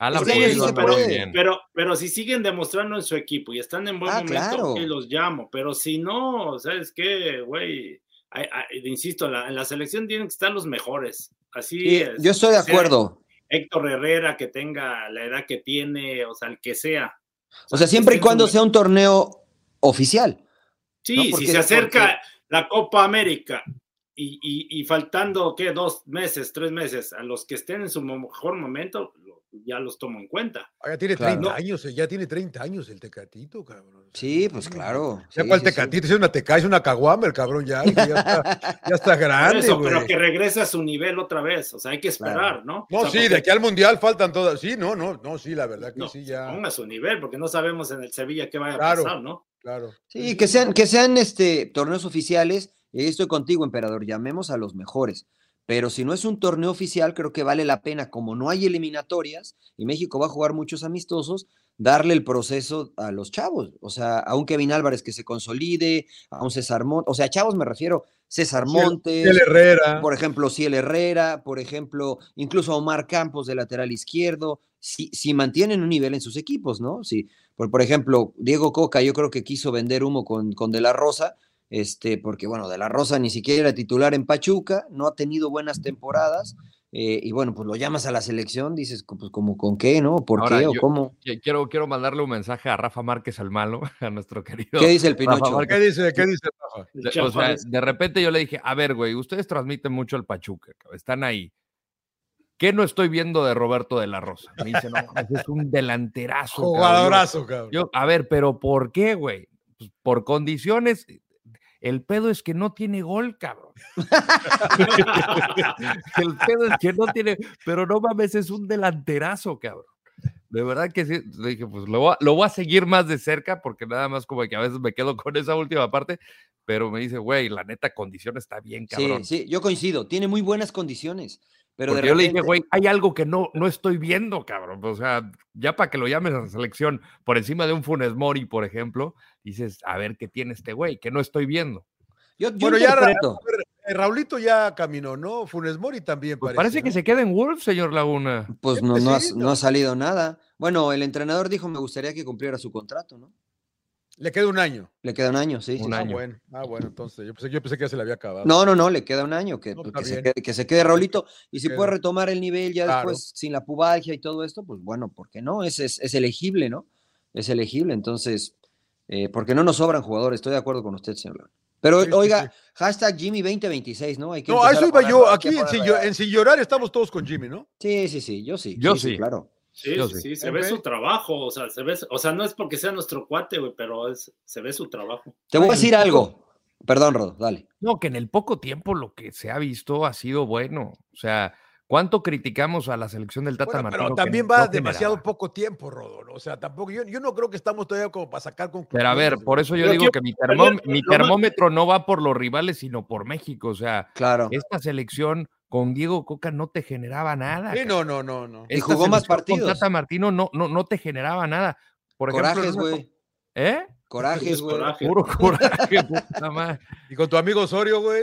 Pero si siguen demostrando en su equipo y están en buen momento, claro, que los llamo. Pero si no, ¿sabes qué, güey? Insisto, en la selección tienen que estar los mejores. Así es. Yo estoy de acuerdo. Héctor Herrera, que tenga la edad que tiene, o sea, el que sea. O sea, siempre y cuando sea un torneo oficial. Sí, ¿no? Si se acerca la Copa América y faltando, ¿qué? 2 meses, 3 meses, a los que estén en su mejor momento, ya los tomo en cuenta. Ya tiene 30 años, ya tiene 30 años el Tecatito, cabrón. Sí, pues claro. Ya cuál Tecatito, es una Teca, es una caguama el cabrón, ya está grande, eso, pero que regrese a su nivel otra vez, o sea, hay que esperar, ¿no? No, o sea, sí, de aquí al Mundial faltan todas, sí, no, sí, la verdad que sí, ya. Ponga su nivel, porque no sabemos en el Sevilla qué vaya a pasar, ¿no? Claro. Sí, que sean torneos oficiales, y ahí estoy contigo, emperador, llamemos a los mejores. pero si no es un torneo oficial, creo que vale la pena, como no hay eliminatorias y México va a jugar muchos amistosos, darle el proceso a los chavos, o sea, a un Kevin Álvarez que se consolide, a un César Montes, o sea, chavos me refiero, César Montes, Ciel Herrera, por ejemplo, Ciel Herrera, por ejemplo, incluso a Omar Campos de lateral izquierdo, si mantienen un nivel en sus equipos, ¿no? Si, por ejemplo, Diego Coca, yo creo que quiso vender humo con De La Rosa, porque bueno, De La Rosa ni siquiera era titular en Pachuca, no ha tenido buenas temporadas, y bueno, pues lo llamas a la selección, dices, pues como con qué, ¿no? ¿Por Ahora, qué o cómo? Quiero mandarle un mensaje a Rafa Márquez al malo, a nuestro querido. ¿Qué dice el Rafa Pinocho? Márquez. ¿Qué dice Rafa? O sea, de repente yo le dije, a ver, güey, ustedes transmiten mucho al Pachuca, están ahí. ¿Qué no estoy viendo de Roberto de la Rosa? Me dice, no, es un delanterazo. Jugadorazo, cabrón. Yo, a ver, pero ¿por qué, güey? Pues por condiciones. El pedo es que no tiene gol, cabrón. El pedo es que no tiene, pero no mames, es un delanterazo, cabrón. De verdad que sí, le dije, pues lo voy a seguir más de cerca, porque nada más como que a veces me quedo con esa última parte, pero me dice, güey, la neta condición está bien, cabrón. Sí, yo coincido, tiene muy buenas condiciones, pero porque de yo repente... le dije, güey, hay algo que no estoy viendo, cabrón. O sea, ya para que lo llames a la selección por encima de un Funes Mori, por ejemplo, dices, a ver qué tiene este güey, que no estoy viendo. Yo Bueno, interpreto. Raulito ya caminó, ¿no? Funes Mori también Pues parece, parece que ¿no? se queda en Wolves, señor Laguna. Pues no ha salido nada. Bueno, el entrenador dijo, me gustaría que cumpliera su contrato, ¿no? Le queda un año. Le queda un año, sí. Un año. Bueno, entonces yo pensé que ya se le había acabado. No, le queda un año, que se quede Raulito. Y si puede retomar el nivel ya después, sin la pubalgia y todo esto, pues bueno, ¿por qué no? Es elegible, ¿no? Es elegible, entonces, porque no nos sobran jugadores, estoy de acuerdo con usted, señor. Pero oiga, hashtag Jimmy 2026, ¿no? Hay que a eso iba yo. Aquí en Sin Llorar estamos todos con Jimmy, ¿no? Sí, yo sí, claro. Sí, se ve su trabajo, o sea, no es porque sea nuestro cuate, güey, pero se ve su trabajo. Te voy a decir algo. Perdón, Rodo, dale. No, que en el poco tiempo lo que se ha visto ha sido bueno. O sea, ¿cuánto criticamos a la selección del Tata Martino? Pero también va demasiado poco tiempo, Rodo, ¿no? O sea, tampoco, yo no creo que estamos todavía como para sacar conclusiones. Pero a ver, por eso yo digo que mi termómetro no va por los rivales, sino por México. O sea, claro. Esta selección con Diego Coca no te generaba nada. Sí, no. Y jugó más partidos. Con Tata Martino no te generaba nada. Por Corajes, güey. Corajes, güey. Puro coraje, puta madre. Y con tu amigo Osorio, güey.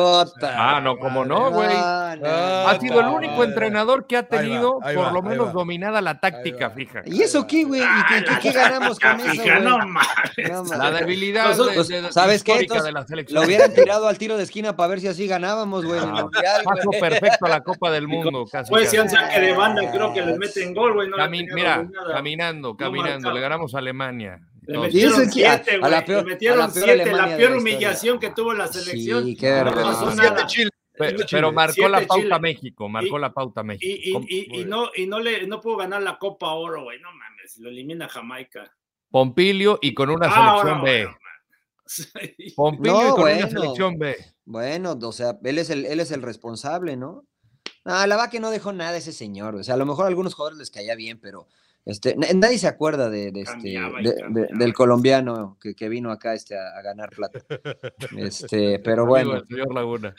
No, como no, güey. Ha sido el único entrenador que ha tenido por lo menos dominada la táctica fija. ¿Y eso qué, güey? ¿Y qué ganamos con eso, güey? La debilidad ¿sabes qué? de la selección. Lo hubieran tirado al tiro de esquina para ver si así ganábamos, güey. Paso perfecto a la Copa del Mundo. Pues si un saque de banda, creo que les meten gol, güey. Mira, caminando, le ganamos a Alemania. Le metieron 7, güey. Le metieron 7, la peor humillación que tuvo la selección. Sí, qué vergüenza. Pero marcó la pauta México, Y no pudo ganar la Copa Oro, güey. No mames, lo elimina Jamaica. Pompilio y con una selección B. Pompilio y con una selección B. Bueno, o sea, él es el responsable, ¿no? La va que no dejó nada ese señor. O sea, a lo mejor a algunos jugadores les caía bien, pero nadie se acuerda del colombiano que vino acá a ganar plata. Pero bueno. El señor Laguna.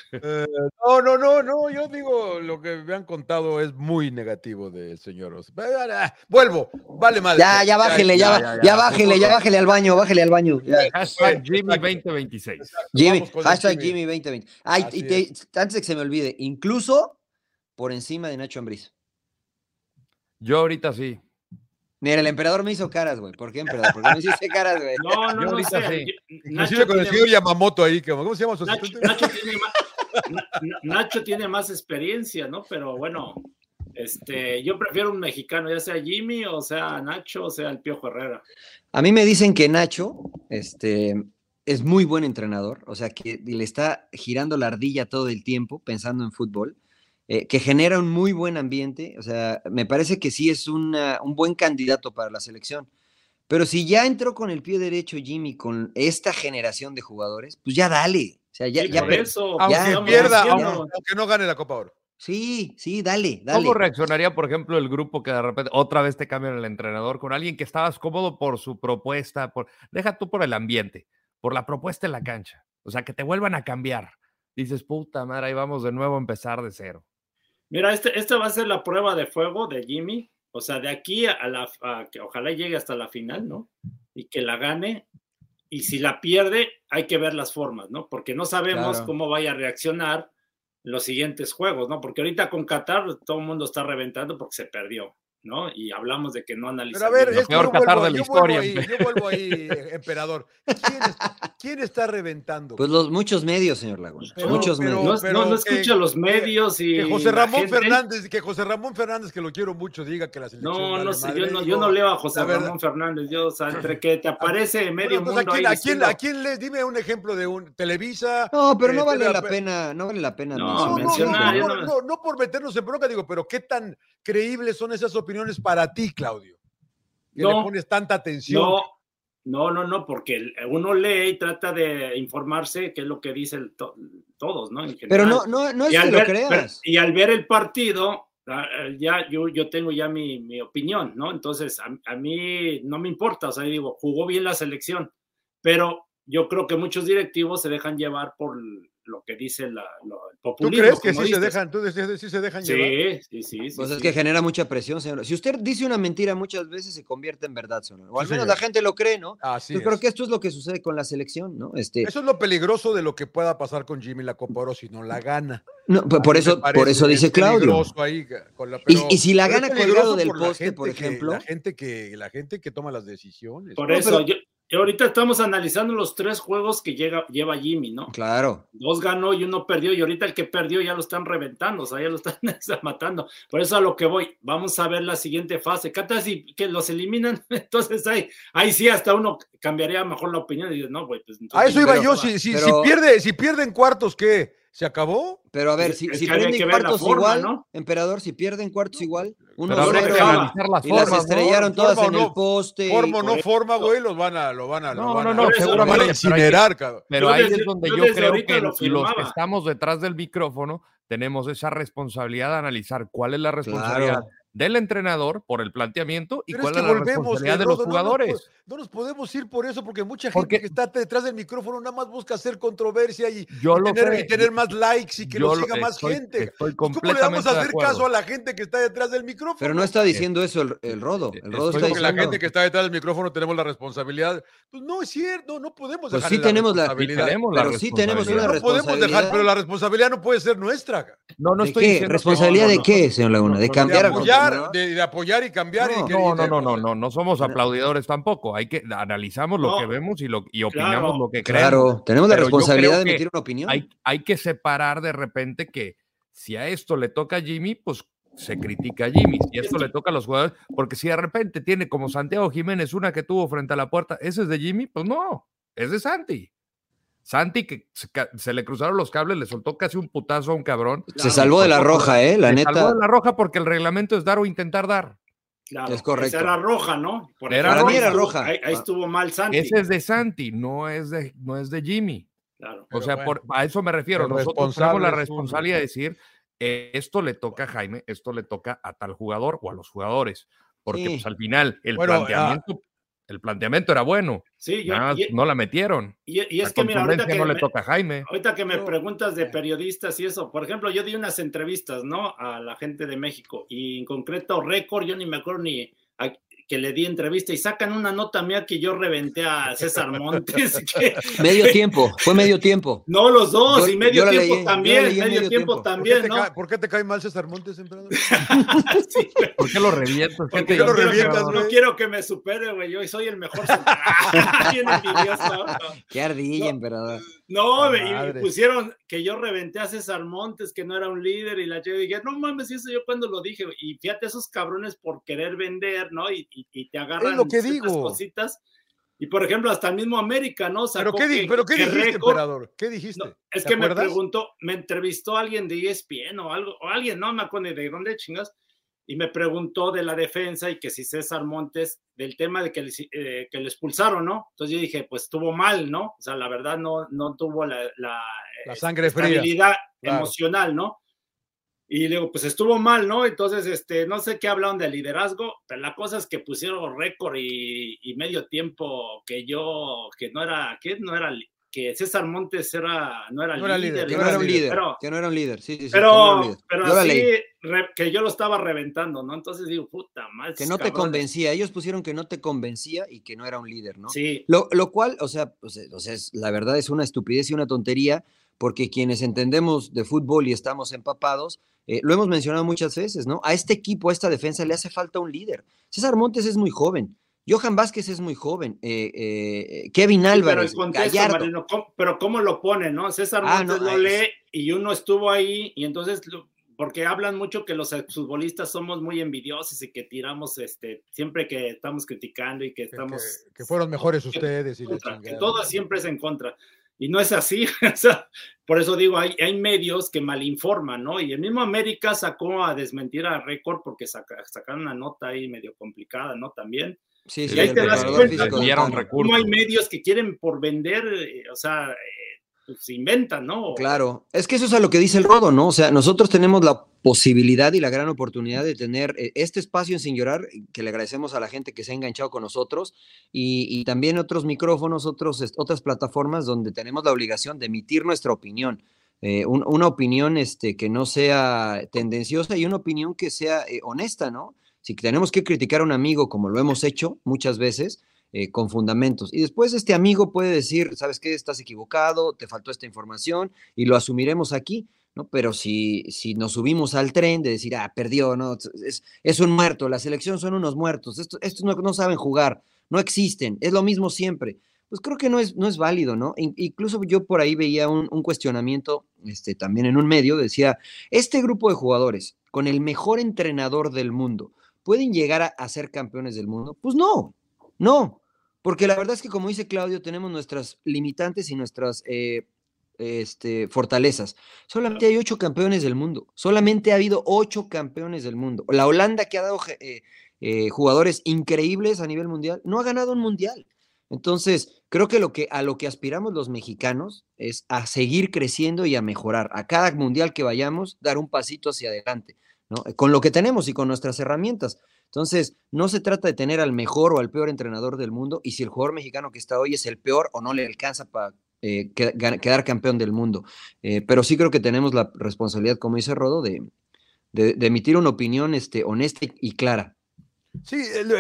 No, yo digo, lo que me han contado es muy negativo del señor. Vuelvo, vale madre. Ya bájele, ya bájele al baño, Hashtag Jimmy 2026. Hashtag Jimmy 2020. Antes de que se me olvide, incluso por encima de Nacho Ambriz. Yo ahorita sí. Mira, el emperador me hizo caras, güey. ¿Por qué, emperador? ¿Por qué me hiciste caras, güey? No sé. Inclusive con el señor Yamamoto ahí, ¿cómo se llama su asistente? Nacho tiene más experiencia, ¿no? Pero bueno, yo prefiero un mexicano, ya sea Jimmy, o sea Nacho, o sea el Piojo Herrera. A mí me dicen que Nacho, es muy buen entrenador, o sea, que le está girando la ardilla todo el tiempo pensando en fútbol. Que genera un muy buen ambiente, o sea, me parece que sí es un buen candidato para la selección, pero si ya entró con el pie derecho Jimmy con esta generación de jugadores, pues ya dale, o sea, aunque no gane la Copa Oro. Sí, dale. ¿Cómo reaccionaría, por ejemplo, el grupo que de repente otra vez te cambian el entrenador con alguien que estabas cómodo por su propuesta, deja tú por el ambiente, por la propuesta en la cancha, o sea, que te vuelvan a cambiar? dices, puta madre, ahí vamos de nuevo a empezar de cero. Mira, este va a ser la prueba de fuego de Jimmy, o sea, de aquí a que ojalá llegue hasta la final, ¿no? Y que la gane, y si la pierde, hay que ver las formas, ¿no? Porque no sabemos cómo vaya a reaccionar los siguientes juegos, ¿no? Porque ahorita con Qatar todo el mundo está reventando porque se perdió, ¿no? Y hablamos de que no analizamos. Pero a ver, es peor Qatar de la historia. Yo vuelvo ahí, emperador. ¿Quién está reventando? Pues muchos medios, señor Laguna. Muchos medios. No escucha los medios y que José Ramón Fernández, que lo quiero mucho, diga que la selección. No sé, yo no leo a José Ramón Fernández. Yo, o sea, entre que te aparece medio mundo. ¿A quién le? Dime un ejemplo de un Televisa. No, pero no vale la pena. No vale la pena mencionar. No por meternos en bronca, digo, pero qué tan creíbles son esas opiniones para ti, Claudio, que le pones tanta atención. No, porque uno lee y trata de informarse qué es lo que dicen todos, ¿no? En general. Pero no es que lo creas. Y al ver el partido, ya yo tengo ya mi opinión, ¿no? Entonces, a mí no me importa, o sea, digo, jugó bien la selección, pero yo creo que muchos directivos se dejan llevar por lo que dice el populismo. ¿Tú crees que sí se dejan llevar? Sí. Pues es que genera mucha presión, señor. Si usted dice una mentira muchas veces, se convierte en verdad, señor. O al menos la gente lo cree, ¿no? Yo creo que esto es lo que sucede con la selección, ¿no? Eso es lo peligroso de lo que pueda pasar con Jimmy la Copa Oro si no la gana. No, por eso dice Claudio. Ahí, y si la gana colgado del poste, por ejemplo. La gente que toma las decisiones. Por eso, yo ahorita estamos analizando los 3 juegos que lleva Jimmy, ¿no? Claro. 2 ganó y 1 perdió, y ahorita el que perdió ya lo están reventando, o sea, ya lo están matando. Por eso a lo que voy, vamos a ver la siguiente fase. ¿Qué tal si que los eliminan? Entonces ahí sí hasta uno cambiaría mejor la opinión y dice, no, güey, pues entonces. A eso iba yo, si pierden cuartos, ¿qué? ¿Se acabó? Pero a ver, si pierden cuartos igual, ¿no? Emperador, si pierden cuartos igual, uno habría que analizar las y las estrellaron todas en el poste. Forma o no forma, güey, lo van a seguramente incinerar, cabrón. Pero ahí es donde yo creo que los que estamos detrás del micrófono tenemos esa responsabilidad de analizar cuál es la responsabilidad del entrenador por el planteamiento y cuál es la responsabilidad de los jugadores. No nos podemos ir por eso, porque mucha gente que está detrás del micrófono nada más busca hacer controversia y tener más likes y que lo siga más gente. ¿Cómo le vamos a hacer caso a la gente que está detrás del micrófono? Pero no está diciendo eso el Rodo. El Rodo está diciendo que la gente que está detrás del micrófono tenemos la responsabilidad. Pues no es cierto, no podemos dejar sí tenemos la responsabilidad. Sí tenemos una responsabilidad. No podemos dejar, pero la responsabilidad no puede ser nuestra. No estoy diciendo. ¿Responsabilidad de qué, señor Laguna? ¿De cambiar? De apoyar y cambiar. No somos aplaudidores tampoco. Analizamos lo que vemos y opinamos lo que creemos. Claro, tenemos la responsabilidad de emitir una opinión. Hay que separar de repente que si a esto le toca a Jimmy, pues se critica a Jimmy. Si esto le toca a los jugadores, porque si de repente tiene como Santiago Jiménez una que tuvo frente a la puerta, ¿ese es de Jimmy? Pues no, es de Santi. Santi, que se le cruzaron los cables, le soltó casi un putazo a un cabrón. Se salvó de la roja, la neta. Se salvó de la roja porque el reglamento es dar o intentar dar. Claro, es correcto. Esa era roja, ¿no? Para mí era roja. Ahí estuvo mal Santi. Ese es de Santi, no es de Jimmy. Claro. O sea, a eso me refiero. Nosotros tenemos la responsabilidad de decir, esto le toca a Jaime, esto le toca a tal jugador o a los jugadores. Porque pues, al final el planteamiento era bueno. Sí, no la metieron. Y es que mira, ahorita que le toca a Jaime. Ahorita que me preguntas de periodistas y eso, por ejemplo, yo di unas entrevistas, ¿no? A la gente de México, y en concreto Récord, yo ni me acuerdo ni que le di entrevista, y sacan una nota mía que yo reventé a César Montes. Medio tiempo, fue medio tiempo. No, los dos, y medio tiempo también, medio tiempo también, ¿Por qué te cae mal César Montes, emperador? Sí, ¿por qué lo revientas? No quiero que me supere, güey, yo soy el mejor. Bien envidioso. Qué ardilla, emperador. No, y pusieron que yo reventé a César Montes, que no era un líder, y yo dije, no mames, eso yo cuando lo dije, y fíjate esos cabrones por querer vender, ¿no? Y te agarran es lo que digo. Cositas. Y por ejemplo, hasta el mismo América, ¿no? ¿Pero qué dijiste, emperador? ¿Qué dijiste? No, es que me entrevistó alguien de ESPN o alguien, no me acuerdo de dónde chingas, y me preguntó de la defensa y que si César Montes, del tema de que le expulsaron, ¿no? Entonces yo dije, pues estuvo mal, ¿no? O sea, la verdad no tuvo la sangre fría, estabilidad emocional, ¿no? Y digo, pues estuvo mal, ¿no? Entonces, no sé qué hablaron de liderazgo, pero la cosa es que pusieron Récord y medio tiempo que no era que César Montes no era líder. Que no era un líder, sí, pero así que yo lo estaba reventando, ¿no? Entonces digo, puta madre. Que no te convencía, ellos pusieron que no te convencía y que no era un líder, ¿no? Sí. Lo cual, o sea, la verdad es una estupidez y una tontería, porque quienes entendemos de fútbol y estamos empapados, lo hemos mencionado muchas veces, ¿no? A este equipo, a esta defensa le hace falta un líder. César Montes es muy joven, Johan Vázquez es muy joven, Kevin Álvarez, pero el contexto, Gallardo. Marino, pero ¿cómo lo ponen, no? César Montes lo lee y uno estuvo ahí y entonces, porque hablan mucho que los futbolistas somos muy envidiosos y que tiramos siempre que estamos criticando y que estamos... Que fueron mejores ustedes. Que todo siempre es en contra. Y no es así, o sea, por eso digo, hay medios que malinforman, ¿no? Y el mismo América sacó a desmentir a Récord porque sacaron una nota ahí medio complicada, ¿no? También. Sí, y ahí te das cuenta cómo hay medios que quieren por vender, o sea, pues inventan, ¿no? Claro, es que eso es a lo que dice el Rodo, ¿no? O sea, nosotros tenemos la posibilidad y la gran oportunidad de tener este espacio en Sin Llorar, que le agradecemos a la gente que se ha enganchado con nosotros, y también otros micrófonos, otras plataformas donde tenemos la obligación de emitir nuestra opinión. Una opinión que no sea tendenciosa y una opinión que sea honesta, ¿no? Si tenemos que criticar a un amigo, como lo hemos hecho muchas veces, con fundamentos. Y después este amigo puede decir, ¿sabes qué? Estás equivocado, te faltó esta información y lo asumiremos aquí, ¿no? Pero si nos subimos al tren de decir, perdió, ¿no? Es un muerto, la selección son unos muertos, estos no saben jugar, no existen, es lo mismo siempre. Pues creo que no es válido, ¿no? Incluso yo por ahí veía un cuestionamiento también en un medio, decía, este grupo de jugadores con el mejor entrenador del mundo, ¿pueden llegar a ser campeones del mundo? Pues no, porque la verdad es que, como dice Claudio, tenemos nuestras limitantes y nuestras fortalezas. Solamente hay 8 campeones del mundo. Solamente ha habido 8 campeones del mundo. La Holanda, que ha dado jugadores increíbles a nivel mundial, no ha ganado un mundial. Entonces, creo que a lo que aspiramos los mexicanos es a seguir creciendo y a mejorar. A cada mundial que vayamos, dar un pasito hacia adelante, ¿no? Con lo que tenemos y con nuestras herramientas. Entonces, no se trata de tener al mejor o al peor entrenador del mundo, y si el jugador mexicano que está hoy es el peor o no le alcanza para quedar campeón del mundo. Pero sí creo que tenemos la responsabilidad, como dice Rodo, de emitir una opinión honesta y clara. Sí,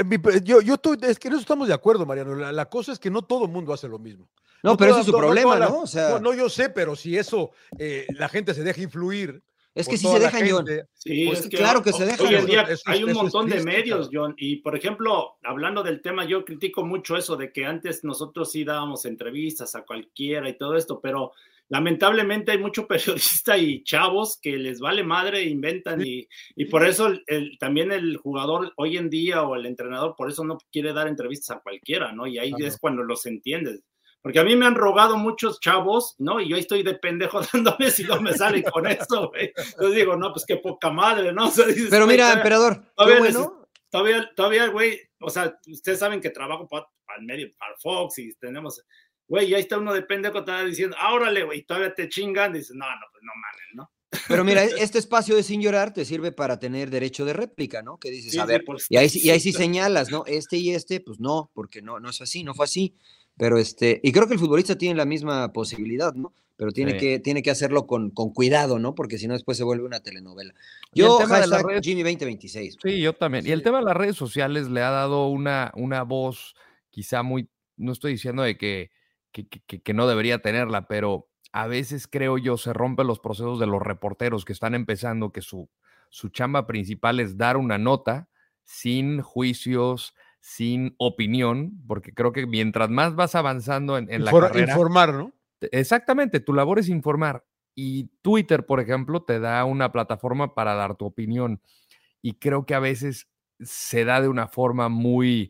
es que en eso estamos de acuerdo, Mariano. La cosa es que no todo el mundo hace lo mismo. No, pero ese es su problema, ¿no? O sea, no, yo sé, pero si eso la gente se deja influir. Es que sí se dejan, John. Sí, pues, es que claro que se dejan. Hoy en día hay un montón de medios, John. Y, por ejemplo, hablando del tema, yo critico mucho eso de que antes nosotros sí dábamos entrevistas a cualquiera y todo esto, pero lamentablemente hay mucho periodista y chavos que les vale madre, inventan y por eso también el jugador hoy en día o el entrenador por eso no quiere dar entrevistas a cualquiera, ¿no? Y ahí es cuando los entiendes. Porque a mí me han rogado muchos chavos, ¿no? Y yo estoy de pendejo dándome si no me salen con eso, güey. Entonces digo, no, pues qué poca madre, ¿no? O sea, dices, pero mira, emperador, todavía, güey, o sea, ustedes saben que trabajo para el medio, para Fox y tenemos, güey, y ahí está uno de pendejo, estaba diciendo, órale, güey, todavía te chingan, dices, no, pues no mames, ¿no? Pero mira, este espacio de Sin Llorar te sirve para tener derecho de réplica, ¿no? Que dices, sí, a ver, y ahí sí señalas, ¿no? Pues no, porque no es así, no fue así. Pero y creo que el futbolista tiene la misma posibilidad, ¿no? Pero tiene que hacerlo con cuidado, ¿no? Porque si no, después se vuelve una telenovela. Yo, hashtag Jimmy 2026. Sí, yo también. Sí. Y el tema de las redes sociales le ha dado una voz quizá muy, no estoy diciendo de que no debería tenerla, pero a veces creo yo se rompen los procesos de los reporteros que están empezando, que su chamba principal es dar una nota sin juicios, sin opinión, porque creo que mientras más vas avanzando en la carrera... Informar, ¿no? Exactamente, tu labor es informar. Y Twitter, por ejemplo, te da una plataforma para dar tu opinión. Y creo que a veces se da de una forma muy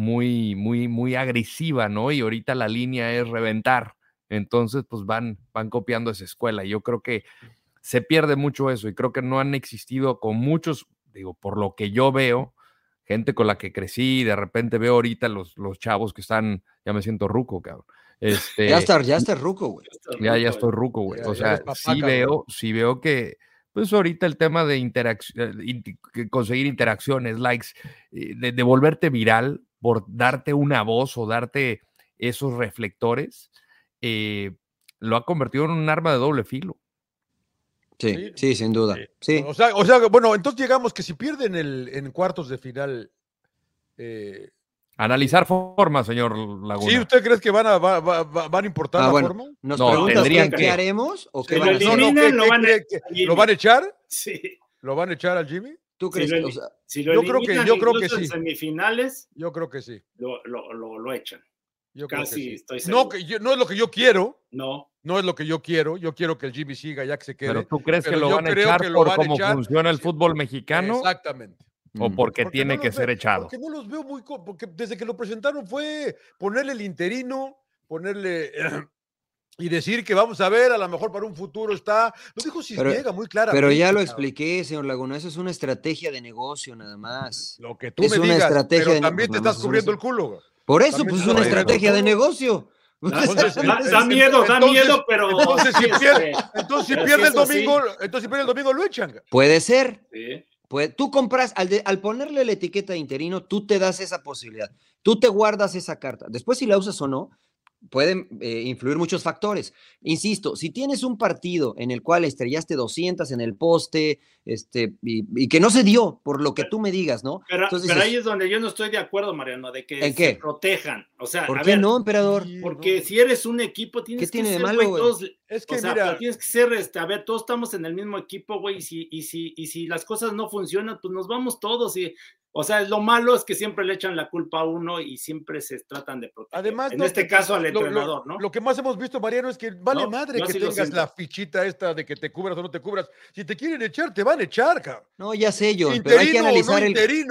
agresiva, ¿no? Y ahorita la línea es reventar. Entonces, pues van copiando esa escuela. Y yo creo que se pierde mucho eso. Y creo que no han existido con muchos, digo, por lo que yo veo, gente con la que crecí, y de repente veo ahorita los chavos que están, ya me siento ruco, cabrón. Ya estás ruco, güey. Ya estoy ruco, güey. O sea, sí veo que, pues ahorita el tema de conseguir interacciones, likes, de volverte viral por darte una voz o darte esos reflectores, lo ha convertido en un arma de doble filo. Sí, sin duda. Sí. O sea, bueno, entonces digamos que si pierden en cuartos de final. Analizar formas, señor Laguna. ¿Sí usted cree que van a importar la forma? ¿Nos preguntas qué haremos? ¿O qué van a hacer? ¿Lo van a echar? Sí. ¿Lo van a echar al Jimmy? ¿Tú crees? Yo creo que sí. En semifinales, yo creo que sí. Lo echan. Yo Casi creo que sí. estoy seguro. No es lo que yo quiero. No es lo que yo quiero. Yo quiero que el Jimmy siga ya que se quede. Pero tú crees que lo van a echar por cómo funciona el fútbol mexicano. Exactamente. ¿O porque tiene que ser echado? Porque no los veo porque desde que lo presentaron fue ponerle el interino, ponerle y decir que vamos a ver, a lo mejor para un futuro está. Lo dijo Cisniega muy claramente. Pero ya lo expliqué, señor Laguna, eso es una estrategia de negocio nada más. Lo que tú me digas, pero también te estás cubriendo el culo. Por eso, pues es una estrategia de negocio. Entonces, da miedo, pero entonces si pierde el domingo lo echan. Puede ser. Sí. Tú compras, al ponerle la etiqueta de interino, tú te das esa posibilidad. Tú te guardas esa carta. Después, si la usas o no, pueden influir muchos factores. Insisto, si tienes un partido en el cual estrellaste 200 en el poste, y que no se dio, por lo que tú me digas, ¿no? Pero ahí es donde yo no estoy de acuerdo, Mariano, de que se protejan. O sea, ¿por qué no, emperador? Porque si eres un equipo, tienes que ser, güey, todos. Es que mira, tienes que ser, a ver, todos estamos en el mismo equipo, güey, y si las cosas no funcionan, pues nos vamos todos. O sea, lo malo es que siempre le echan la culpa a uno y siempre se tratan de proteger. Además, en este caso al entrenador, ¿no? Lo que más hemos visto, Mariano, es que vale madre que tengas la fichita esta de que te cubras o no te cubras. Si te quieren echar, te van a echar, cabrón. No, ya sé yo, pero hay que analizar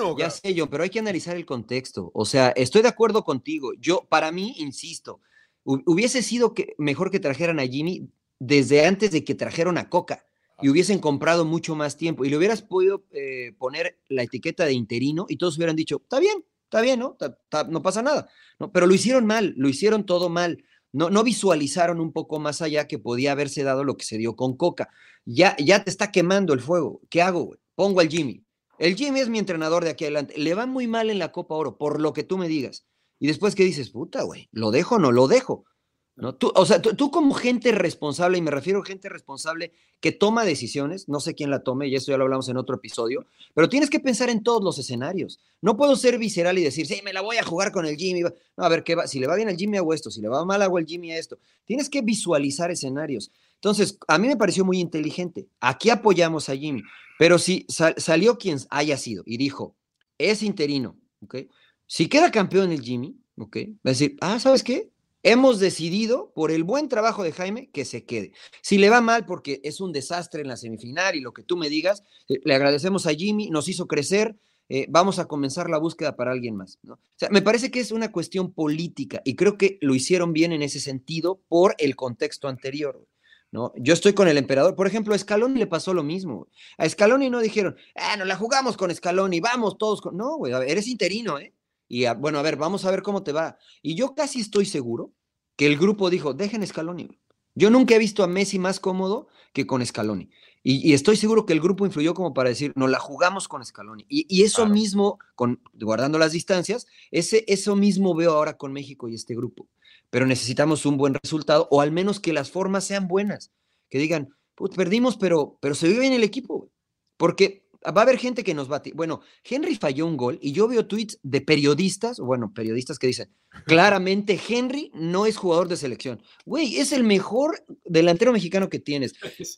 pero hay que analizar el contexto. O sea, estoy de acuerdo contigo. Para mí, insisto, hubiese sido mejor que trajeran a Jimmy desde antes de que trajeron a Coca. Y hubiesen comprado mucho más tiempo y le hubieras podido poner la etiqueta de interino y todos hubieran dicho, está bien, ¿no? No pasa nada, ¿no? Pero lo hicieron mal, lo hicieron todo mal. No visualizaron un poco más allá que podía haberse dado lo que se dio con Coca. Ya te está quemando el fuego. ¿Qué hago, güey? Pongo al Jimmy. El Jimmy es mi entrenador de aquí adelante. Le va muy mal en la Copa Oro, por lo que tú me digas. Y después, ¿qué dices? Puta, güey, ¿lo dejo o no lo dejo? ¿No? Tú como gente responsable, y me refiero a gente responsable que toma decisiones, no sé quién la tome, y eso ya lo hablamos en otro episodio, pero tienes que pensar en todos los escenarios. No puedo ser visceral y decir, sí, me la voy a jugar con el Jimmy. No, a ver, si le va bien al Jimmy hago esto, si le va mal hago al Jimmy a esto. Tienes que visualizar escenarios. Entonces, a mí me pareció muy inteligente. Aquí apoyamos a Jimmy, pero si salió quien haya sido y dijo, es interino, ¿ok? Si queda campeón el Jimmy, ¿ok? Va a decir, ¿sabes qué? Hemos decidido, por el buen trabajo de Jaime, que se quede. Si le va mal porque es un desastre en la semifinal y lo que tú me digas, le agradecemos a Jimmy, nos hizo crecer, vamos a comenzar la búsqueda para alguien más, ¿no? O sea, me parece que es una cuestión política y creo que lo hicieron bien en ese sentido por el contexto anterior, ¿no? Yo estoy con el emperador. Por ejemplo, a Scaloni le pasó lo mismo. A Scaloni no dijeron, no la jugamos con Scaloni, vamos todos con... No, güey, eres interino, ¿eh? Y bueno, a ver, vamos a ver cómo te va. Y yo casi estoy seguro que el grupo dijo, dejen Scaloni. Yo nunca he visto a Messi más cómodo que con Scaloni. Y estoy seguro que el grupo influyó como para decir, nos la jugamos con Scaloni. Y eso mismo, guardando las distancias, eso mismo veo ahora con México y este grupo. Pero necesitamos un buen resultado, o al menos que las formas sean buenas. Que digan, pues perdimos, pero se vive bien el equipo. Porque va a haber gente que nos bate. Bueno, Henry falló un gol y yo veo tweets de periodistas que dicen, claramente Henry no es jugador de selección. Güey, es el mejor delantero mexicano que tienes.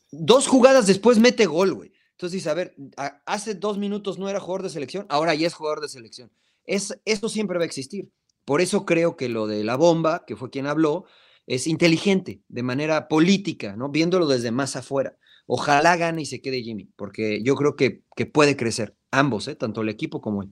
2 jugadas después mete gol, güey. Entonces dice, a ver, hace 2 minutos no era jugador de selección, ahora ya es jugador de selección. Eso siempre va a existir. Por eso creo que lo de la bomba, que fue quien habló, es inteligente, de manera política, ¿no? Viéndolo desde más afuera. Ojalá gane y se quede Jimmy, porque yo creo que puede crecer, ambos, tanto el equipo como él.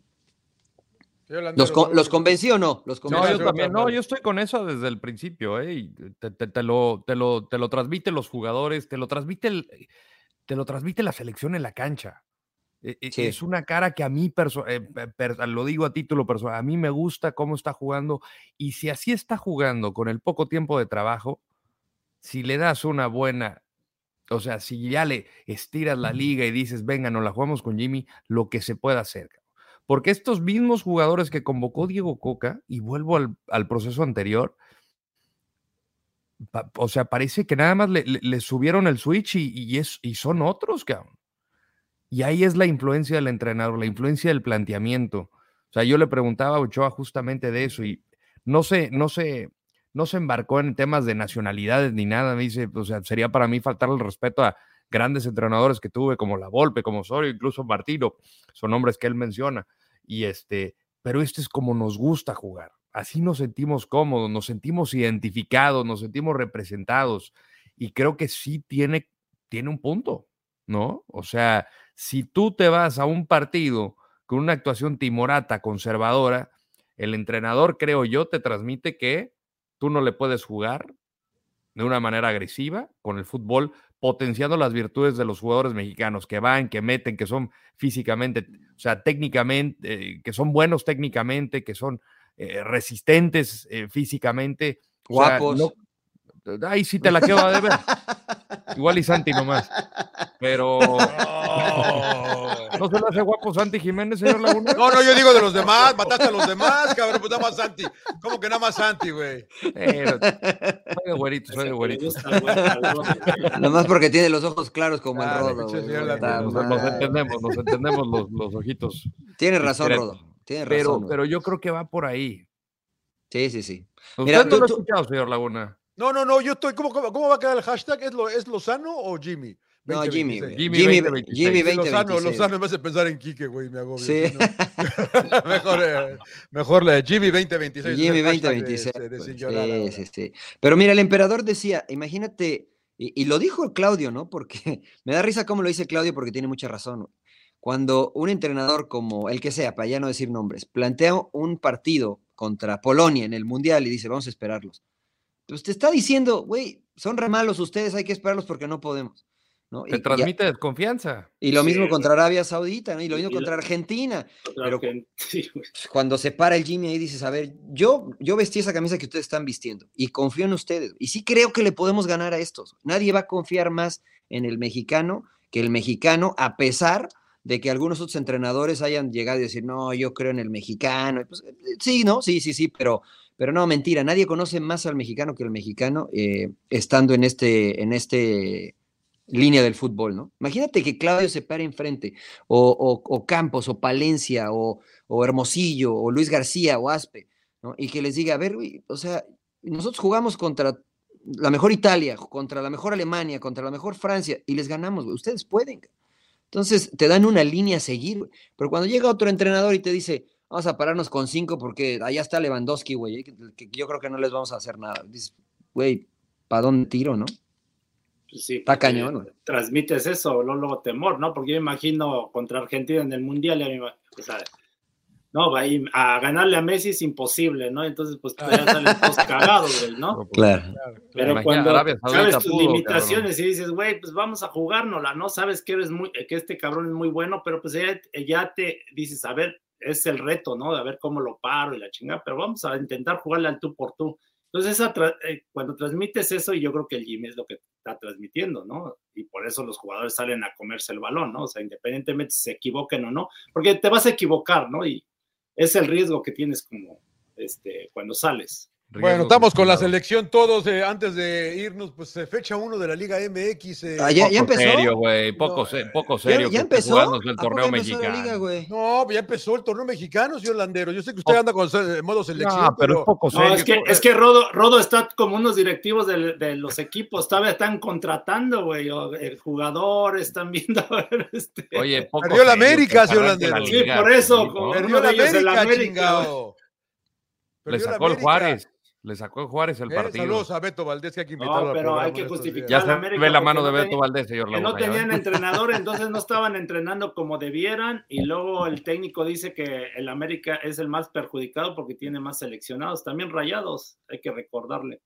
¿Los convencí o no? No, yo también, yo estoy con eso desde el principio, y te lo transmiten los jugadores, te lo transmite la selección en la cancha. Sí. Es una cara que a mí, lo digo a título personal, a mí me gusta cómo está jugando, y si así está jugando con el poco tiempo de trabajo, si le das una buena, o sea, si ya le estiras la liga y dices, venga, nos la jugamos con Jimmy, lo que se pueda hacer. Porque estos mismos jugadores que convocó Diego Coca, y vuelvo al proceso anterior, o sea, parece que nada más le subieron el switch y son otros, cabrón. Y ahí es la influencia del entrenador, la influencia del planteamiento. O sea, yo le preguntaba a Ochoa justamente de eso y no se embarcó en temas de nacionalidades ni nada. Me dice, o sea, sería para mí faltar el respeto a grandes entrenadores que tuve, como La Volpe, como Osorio, incluso Martino. Son nombres que él menciona. Pero es como nos gusta jugar. Así nos sentimos cómodos, nos sentimos identificados, nos sentimos representados. Y creo que sí tiene un punto, ¿no? O sea, si tú te vas a un partido con una actuación timorata, conservadora, el entrenador, creo yo, te transmite que tú no le puedes jugar de una manera agresiva con el fútbol, potenciando las virtudes de los jugadores mexicanos que van, que meten, que son físicamente, o sea, técnicamente, que son buenos técnicamente, que son resistentes físicamente. Guapos. O sea, ahí sí te la quedo a deber. Igual y Santi nomás. Pero ¿no se le hace guapo Santi Jiménez, señor Laguna? No, yo digo de los demás, mataste a los demás, cabrón, pues nada más Santi. ¿Cómo que nada más Santi, güey? Soy de güerito. Nada más porque tiene los ojos claros como el Rodo. Nos entendemos los ojitos. Tienes razón, Rodo. Pero yo creo que va por ahí. Sí. ¿Usted no lo ha escuchado, señor Laguna? No, yo estoy. ¿Cómo va a quedar el hashtag? ¿Es Lozano o Jimmy? No, Jimmy 2026. Lozano me hace pensar en Quique, güey, me agobio. Sí. Mejor la de Jimmy 2026. Jimmy 2026. Sí. Pero mira, el emperador decía, imagínate, y lo dijo Claudio, ¿no? Porque me da risa cómo lo dice Claudio, porque tiene mucha razón. Cuando un entrenador como el que sea, para ya no decir nombres, plantea un partido contra Polonia en el Mundial y dice, vamos a esperarlos. Pues te está diciendo, güey, son re malos ustedes, hay que esperarlos porque no podemos, ¿no? Te transmite desconfianza. Y lo mismo contra Arabia Saudita, ¿no? Y lo mismo contra Argentina. Pero cuando se para el Jimmy ahí dices, a ver, yo vestí esa camisa que ustedes están vistiendo y confío en ustedes. Y sí creo que le podemos ganar a estos. Nadie va a confiar más en el mexicano que el mexicano, a pesar de que algunos otros entrenadores hayan llegado y decir, no, yo creo en el mexicano. Pues, sí, ¿no? Sí, pero no, mentira, nadie conoce más al mexicano que el mexicano estando en este línea del fútbol, ¿no? Imagínate que Claudio se pare enfrente, o Campos, o Palencia, o Hermosillo, o Luis García, o Aspe, ¿no? Y que les diga, a ver, o sea, nosotros jugamos contra la mejor Italia, contra la mejor Alemania, contra la mejor Francia, y les ganamos, güey. Ustedes pueden. Entonces, te dan una línea a seguir, güey. Pero cuando llega otro entrenador y te dice, vamos a pararnos con 5 porque allá está Lewandowski, güey, que yo creo que no les vamos a hacer nada. Dices, güey, ¿para dónde tiro, no? Sí, está cañón, güey. Transmites eso, luego temor, ¿no? Porque yo imagino contra Argentina en el Mundial, o sea, no, a ganarle a Messi es imposible, ¿no? Entonces, pues ya salen todos cagados, güey, ¿no? Claro. Pero cuando sabes tus limitaciones y dices, güey, pues vamos a jugárnosla, ¿no? Sabes que que este cabrón es muy bueno, pero pues ya te dices, a ver, es el reto, ¿no? De a ver cómo lo paro y la chingada, pero vamos a intentar jugarle al tú por tú. Entonces, cuando transmites eso, y yo creo que el Jimmy es lo que está transmitiendo, ¿no? Y por eso los jugadores salen a comerse el balón, ¿no? O sea, independientemente si se equivoquen o no, porque te vas a equivocar, ¿no? Y es el riesgo que tienes como cuando sales. Bueno, estamos con la selección todos. Antes de irnos, pues fecha 1 de la Liga MX. ¿Ya empezó? Serio, güey, poco serio. ¿Ya empezó? El torneo mexicano. Liga, no, ya empezó el torneo mexicano, señor Landero. Yo sé que usted anda con modo selección. No, pero es poco serio. No, es que Rodo está como unos directivos de los equipos. Todavía están contratando, güey, jugadores, están viendo. Oye, perdió la América, señor Landero. Sí, por eso. Perdió la América, chingado. Le sacó el Juárez. Le sacó Juárez el partido. Saludos a Beto Valdés, que hay que invitarlo. No, pero hay que justificar. Ya se ve la mano de Beto Valdés, señor Laguna. Que no tenían entrenador, entonces no estaban entrenando como debieran, y luego el técnico dice que el América es el más perjudicado porque tiene más seleccionados, también Rayados, hay que recordarle.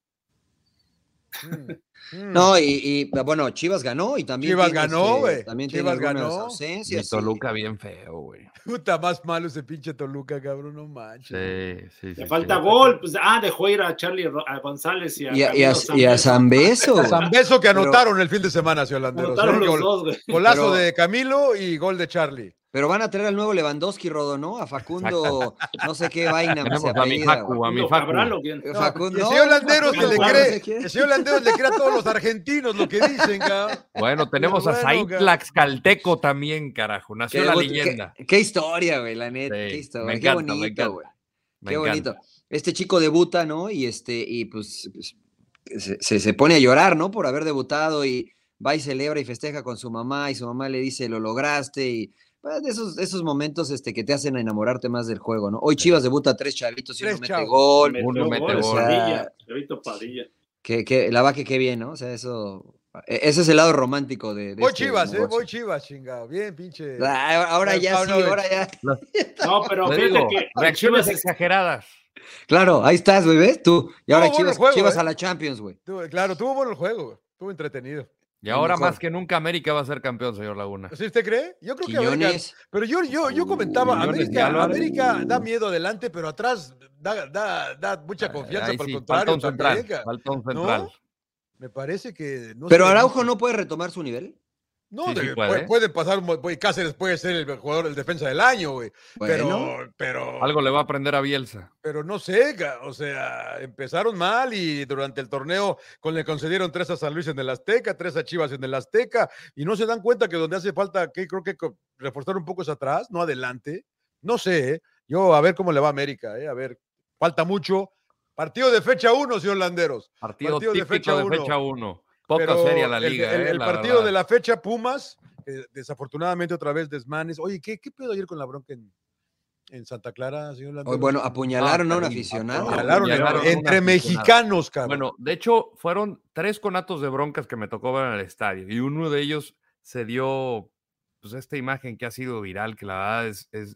No, y bueno, Chivas ganó y también Chivas ganó, güey. También Chivas tiene ganó. ausencias. Y Toluca bien feo, güey. Puta, más malo ese pinche Toluca, cabrón, no manches. Sí. Le falta gol, pues dejó ir a Charlie a González y a Zambeso. A Zambeso que anotaron el fin de semana, señor Landero. Anotaron los dos, güey. Golazo de Camilo y gol de Charlie. Pero van a traer al nuevo Lewandowski, Rodo, ¿no? A Facundo, no sé qué vaina. Tenemos a mi Facu, Cabral, ¿o quién? Facundo, el señor Landeros Facundo, le no cree, sé quién. el señor Landeros le cree a todos los argentinos lo que dicen, cabrón. Bueno, tenemos a Said Tlaxcalteco también, carajo. Nació la leyenda. Qué historia, güey, la neta. Sí, Qué historia. me Qué encanta, bonito, güey. Me Qué bonito. encanta. Este chico debuta, ¿no? Y pues se pone a llorar, ¿no? Por haber debutado y va y celebra y festeja con su mamá y su mamá le dice, lo lograste y pues, de esos momentos que te hacen enamorarte más del juego, ¿no? Hoy Chivas debuta 3 chavitos y uno mete gol. Uno mete gol. Chavito Padilla. La va que qué bien, ¿no? O sea, ese es el lado romántico de Voy este Chivas, negocio. voy Chivas, chingado. Bien, pinche. Ahora ya sí, ahora ya. No, pero Te fíjate digo, que reacciones Chivas exageradas. Claro, ahí estás, güey, ¿ves? Tú. Y ahora Tuvo bueno Chivas, el juego, Chivas a la Champions, güey. Claro, tuvo bueno el juego, güey. Estuvo entretenido. Y ahora mejor. más que nunca América va a ser campeón, señor Laguna. ¿Sí usted cree? Yo creo que América. Quiñones. Pero yo comentaba, Quiñones y Álvarez. América da miedo adelante, pero atrás da mucha confianza. Ahí Por el sí, contrario, falta un central. también, Falta un central. ¿no? Me parece que. No Pero sé, Araujo no puede retomar su nivel. No, Sí, sí puede. puede pasar, Cáceres puede ser el jugador, el defensa del año, güey. Bueno. Pero. Algo le va a aprender a Bielsa. Pero no sé, o sea, empezaron mal y durante el torneo le concedieron 3 a San Luis en el Azteca, 3 a Chivas en el Azteca, y no se dan cuenta que donde hace falta, que creo que reforzar un poco es atrás, no adelante. No sé, yo a ver cómo le va a América, a ver, falta mucho. Partido de fecha 1, señor Landeros. Partido típico de fecha 1. Poca Pero seria la liga. El la partido verdad. de la fecha Pumas, desafortunadamente otra vez desmanes. Oye, ¿qué pedo ayer con la bronca en Santa Clara, señor Landeros? Bueno, apuñalaron a un terrible. aficionado. Apuñalaron Apuñalaron a un entre aficionado. mexicanos, cabrón. Bueno, de hecho, fueron 3 conatos de broncas que me tocó ver en el estadio. Y uno de ellos se dio, pues, esta imagen que ha sido viral, que la verdad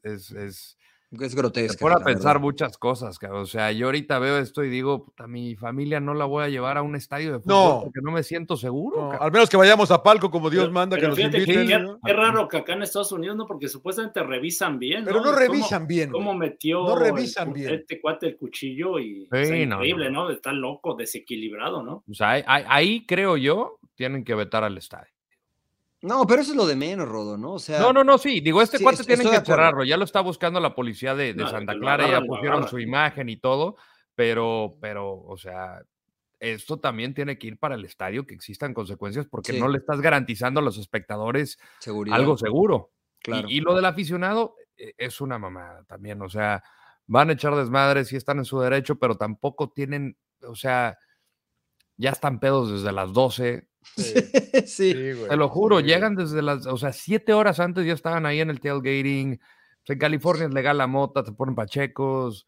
es grotesca. te pone a la pensar verdad. muchas cosas, cabrón. O sea, yo ahorita veo esto y digo, puta, mi familia no la voy a llevar a un estadio de fútbol No. porque no me siento seguro, No, cabrón. al menos que vayamos a palco como Dios manda, que pero nos fíjate inviten. que ¿no? qué raro que acá en Estados Unidos, ¿no? Porque supuestamente revisan bien, Pero no revisan bien. ¿Cómo metió No revisan bien. este cuate el cuchillo? Y Sí, o sea, no, increíble, ¿no? Está loco, desequilibrado, ¿no? O sea, ahí creo yo, tienen que vetar al estadio. No, pero eso es lo de menos, Rodo, ¿no? O sea, No, sí. Digo, sí, cuate tienen estoy que de acuerdo. cerrarlo. Ya lo está buscando la policía de No, Santa que lo Clara, ya agarran, lo pusieron agarran. su imagen y todo, pero, o sea, esto también tiene que ir para el estadio, que existan consecuencias, porque Sí. no le estás garantizando a los espectadores Seguridad. algo seguro. Claro. Y lo del aficionado es una mamada también, o sea, van a echar desmadres y están en su derecho, pero tampoco tienen, o sea, ya están pedos desde las 12. Sí. güey, Te lo juro, sí, llegan desde o sea, 7 horas antes ya estaban ahí en el tailgating. Pues en California es legal la mota, te ponen pachecos,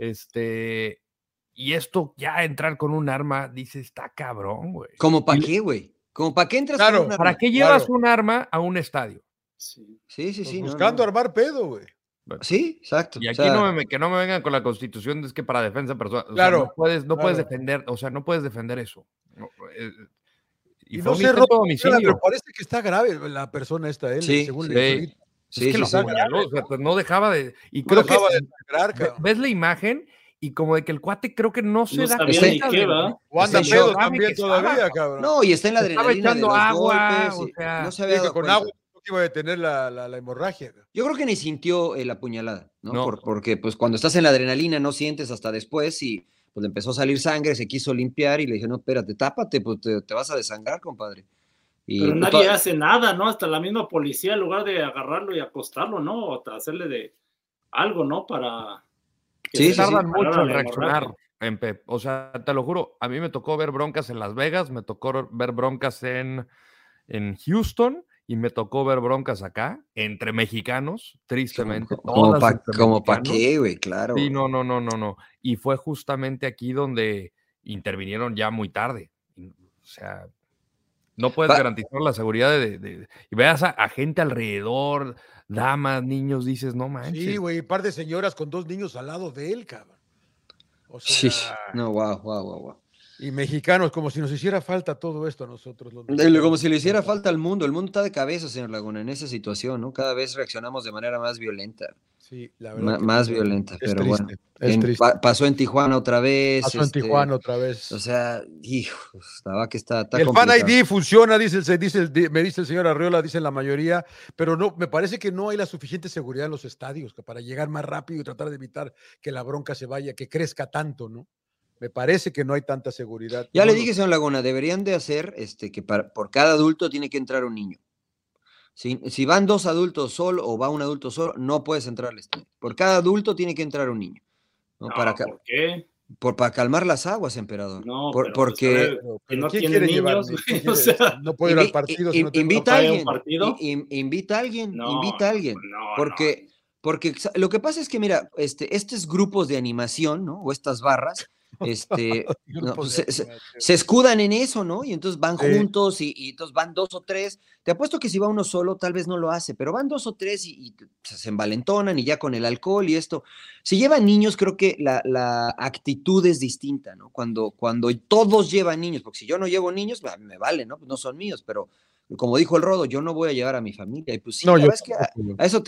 y esto ya entrar con un arma, dice, está cabrón, güey. ¿Como para qué, güey? ¿Como para qué entras Claro, con un arma? ¿Para qué llevas un arma a un estadio? Sí. Sí, Pues no, buscando no. armar pedo, güey. Sí, exacto. Y O aquí sea, que no me vengan con la constitución, es que para defensa personal, o Claro, sea, puedes claro. defender, o sea, no puedes defender eso. No, y Y fue no un sé, intento de pero homicidio. parece que está grave la persona esta, él, Sí, según sí. leí ahorita. sí, Es que lo sí. apuñaló, o sea, pues no dejaba de. Y No creo dejaba que de sangrar, cabrón. ves la imagen y como de que el cuate creo que no se No da sabía cuenta ni qué, ¿va? O anda Está pedo en shock. también que estaba, todavía, cabrón. No, y está en la Se estaba adrenalina de echando los agua, golpes. o sea, no se Sí, había que dado con cuenta. agua iba a detener la hemorragia. cabrón. Yo creo que ni sintió la puñalada, ¿no? No. Porque pues cuando estás en la adrenalina no sientes hasta después y pues le empezó a salir sangre, se quiso limpiar y le dije, no, espérate, tápate, pues te vas a desangrar, compadre. Y Pero pues, nadie hace nada, ¿no? Hasta la misma policía, en lugar de agarrarlo y acostarlo, ¿no? O hacerle de algo, ¿no? Para... que Sí, se sí, tardan sí. mucho parara en la reaccionar. hemorragia. O sea, te lo juro, a mí me tocó ver broncas en Las Vegas, me tocó ver broncas en Houston y me tocó ver broncas acá, entre mexicanos, tristemente. Como todas para entre mexicanos. qué, güey, claro. Sí, güey. no. Y fue justamente aquí donde intervinieron ya muy tarde. O sea, no puedes garantizar la seguridad y veas a gente alrededor, damas, niños, dices, no manches. Sí, güey, un par de señoras con 2 niños al lado de él, cabrón. O sea, Sí. No, wow. y mexicanos, como si nos hiciera falta todo esto a nosotros. Los Como mexicanos. si le hiciera falta al mundo. El mundo está de cabeza, señor Laguna, en esa situación, ¿no? Cada vez reaccionamos de manera más violenta. Sí, la verdad. Más violenta, pero triste, bueno. Es triste. Pasó en Tijuana otra vez. Pasó en Tijuana otra vez. O sea, hijo, estaba que está el complicado. Fan ID funciona, me dice el señor Arriola, dicen la mayoría, pero no, me parece que no hay la suficiente seguridad en los estadios para llegar más rápido y tratar de evitar que la bronca se vaya, que crezca tanto, ¿no? Me parece que no hay tanta seguridad. Ya le dije, señor Laguna, deberían de hacer que por cada adulto tiene que entrar un niño. Si van 2 adultos solo o va un adulto solo, no puedes entrar al estadio. Por cada adulto tiene que entrar un niño. ¿No? ¿Por qué? Para calmar las aguas, emperador. No, porque pero no ¿quién tiene quiere niños. O sea, no puede ir al partido. Invita a alguien. Invita a alguien. Porque lo que pasa es que, mira, estos grupos de animación, ¿no? O estas barras, no, pues se escudan en eso, ¿no? Y entonces van juntos y entonces van 2 o 3. Te apuesto que si va uno solo, tal vez no lo hace, pero van 2 o 3 y se envalentonan y ya con el alcohol y esto. Si llevan niños, creo que la actitud es distinta, ¿no? Cuando todos llevan niños, porque si yo no llevo niños, me vale, ¿no? Pues no son míos, pero como dijo el Rodo, yo no voy a llevar a mi familia. Y pues sí, la verdad es que a eso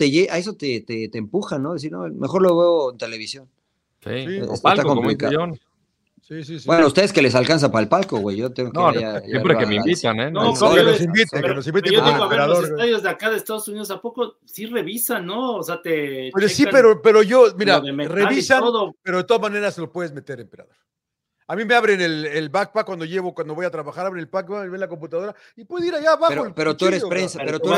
te empuja, ¿no? Decir, no, mejor lo veo en televisión. Sí, está complicado. Sí. Bueno, ustedes que les alcanza para el palco, güey. Yo tengo que siempre que me invitan, ¿eh? No, que nos inviten. Yo digo, a ver, los estadios de acá de Estados Unidos, ¿a poco sí revisan, no? O sea, Pero sí, pero yo, mira, revisan, pero de todas maneras se lo puedes meter, emperador. A mí me abren el backpack cuando voy a trabajar, abren el backpack, ven la computadora y puedo ir allá abajo. Pero tú eres prensa, Eso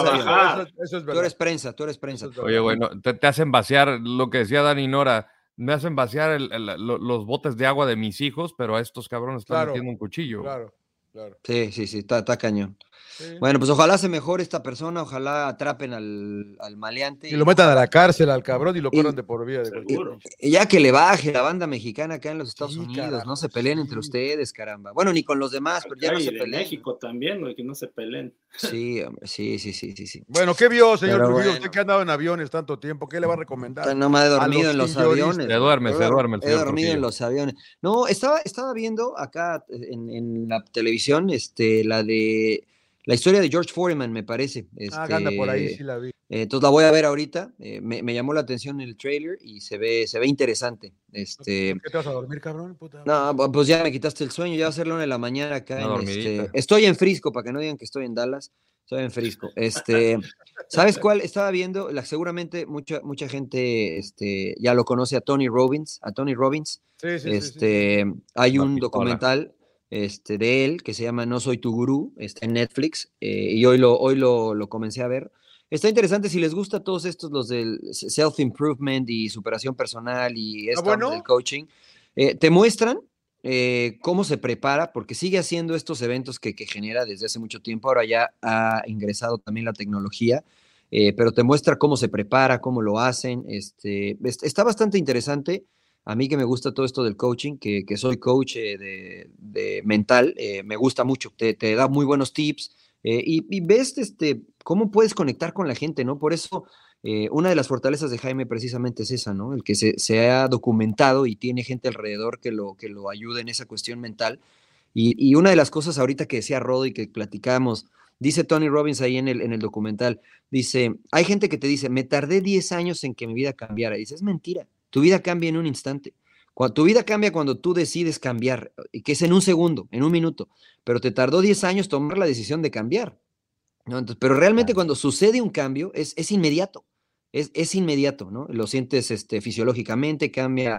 es verdad. Tú eres prensa. Oye, bueno, te hacen vaciar lo que decía Dani Nora. Me hacen vaciar los botes de agua de mis hijos, pero a estos cabrones están metiendo un cuchillo. Claro. Sí, está cañón. Sí. Bueno, pues ojalá se mejore esta persona, ojalá atrapen al maleante. Y lo metan a la cárcel al cabrón y lo corran de por vida. Y ya que le baje la banda mexicana acá en los Estados Unidos, caramba, no se peleen entre ustedes, caramba. Bueno, ni con los demás, pero ya no se peleen. En México también, güey, que no se peleen. Sí, hombre, sí. Bueno, ¿qué vio, señor Trujillo? Usted que ha andado en aviones tanto tiempo, ¿qué le va a recomendar? No me he dormido en los aviones. Se duerme. He dormido en los aviones. No, estaba viendo acá en la televisión, la de la historia de George Foreman, me parece. Anda por ahí, sí la vi. Entonces la voy a ver ahorita. Me llamó la atención el trailer y se ve interesante. ¿Qué te vas a dormir, cabrón? Puta. No, pues ya me quitaste el sueño. Ya va a ser la 1 de la mañana acá. Estoy en Frisco, para que no digan que estoy en Dallas. Estoy en Frisco. ¿Sabes cuál? Estaba viendo, seguramente mucha gente ya lo conoce a Tony Robbins. Sí. Hay un documental de él que se llama No Soy Tu Gurú, está en Netflix, y hoy lo comencé a ver. Está interesante si les gusta todos estos, los del self-improvement y superación personal y del coaching. Te muestran cómo se prepara, porque sigue haciendo estos eventos que genera desde hace mucho tiempo. Ahora ya ha ingresado también la tecnología, pero te muestra cómo se prepara, cómo lo hacen. Está bastante interesante. A mí que me gusta todo esto del coaching, que soy coach de mental, me gusta mucho, te da muy buenos tips y ves cómo puedes conectar con la gente, ¿no? Por eso una de las fortalezas de Jaime precisamente es esa, ¿no? El que se ha documentado y tiene gente alrededor que lo ayude en esa cuestión mental. Y una de las cosas ahorita que decía Rodo y que platicamos, dice Tony Robbins ahí en el documental, dice, hay gente que te dice, me tardé 10 años en que mi vida cambiara. Y dice, es mentira. Tu vida cambia en un instante. Tu vida cambia cuando tú decides cambiar, que es en un segundo, en un minuto, pero te tardó 10 años tomar la decisión de cambiar, ¿no? Entonces, pero realmente cuando sucede un cambio es inmediato, es inmediato, ¿no? Lo sientes fisiológicamente, cambia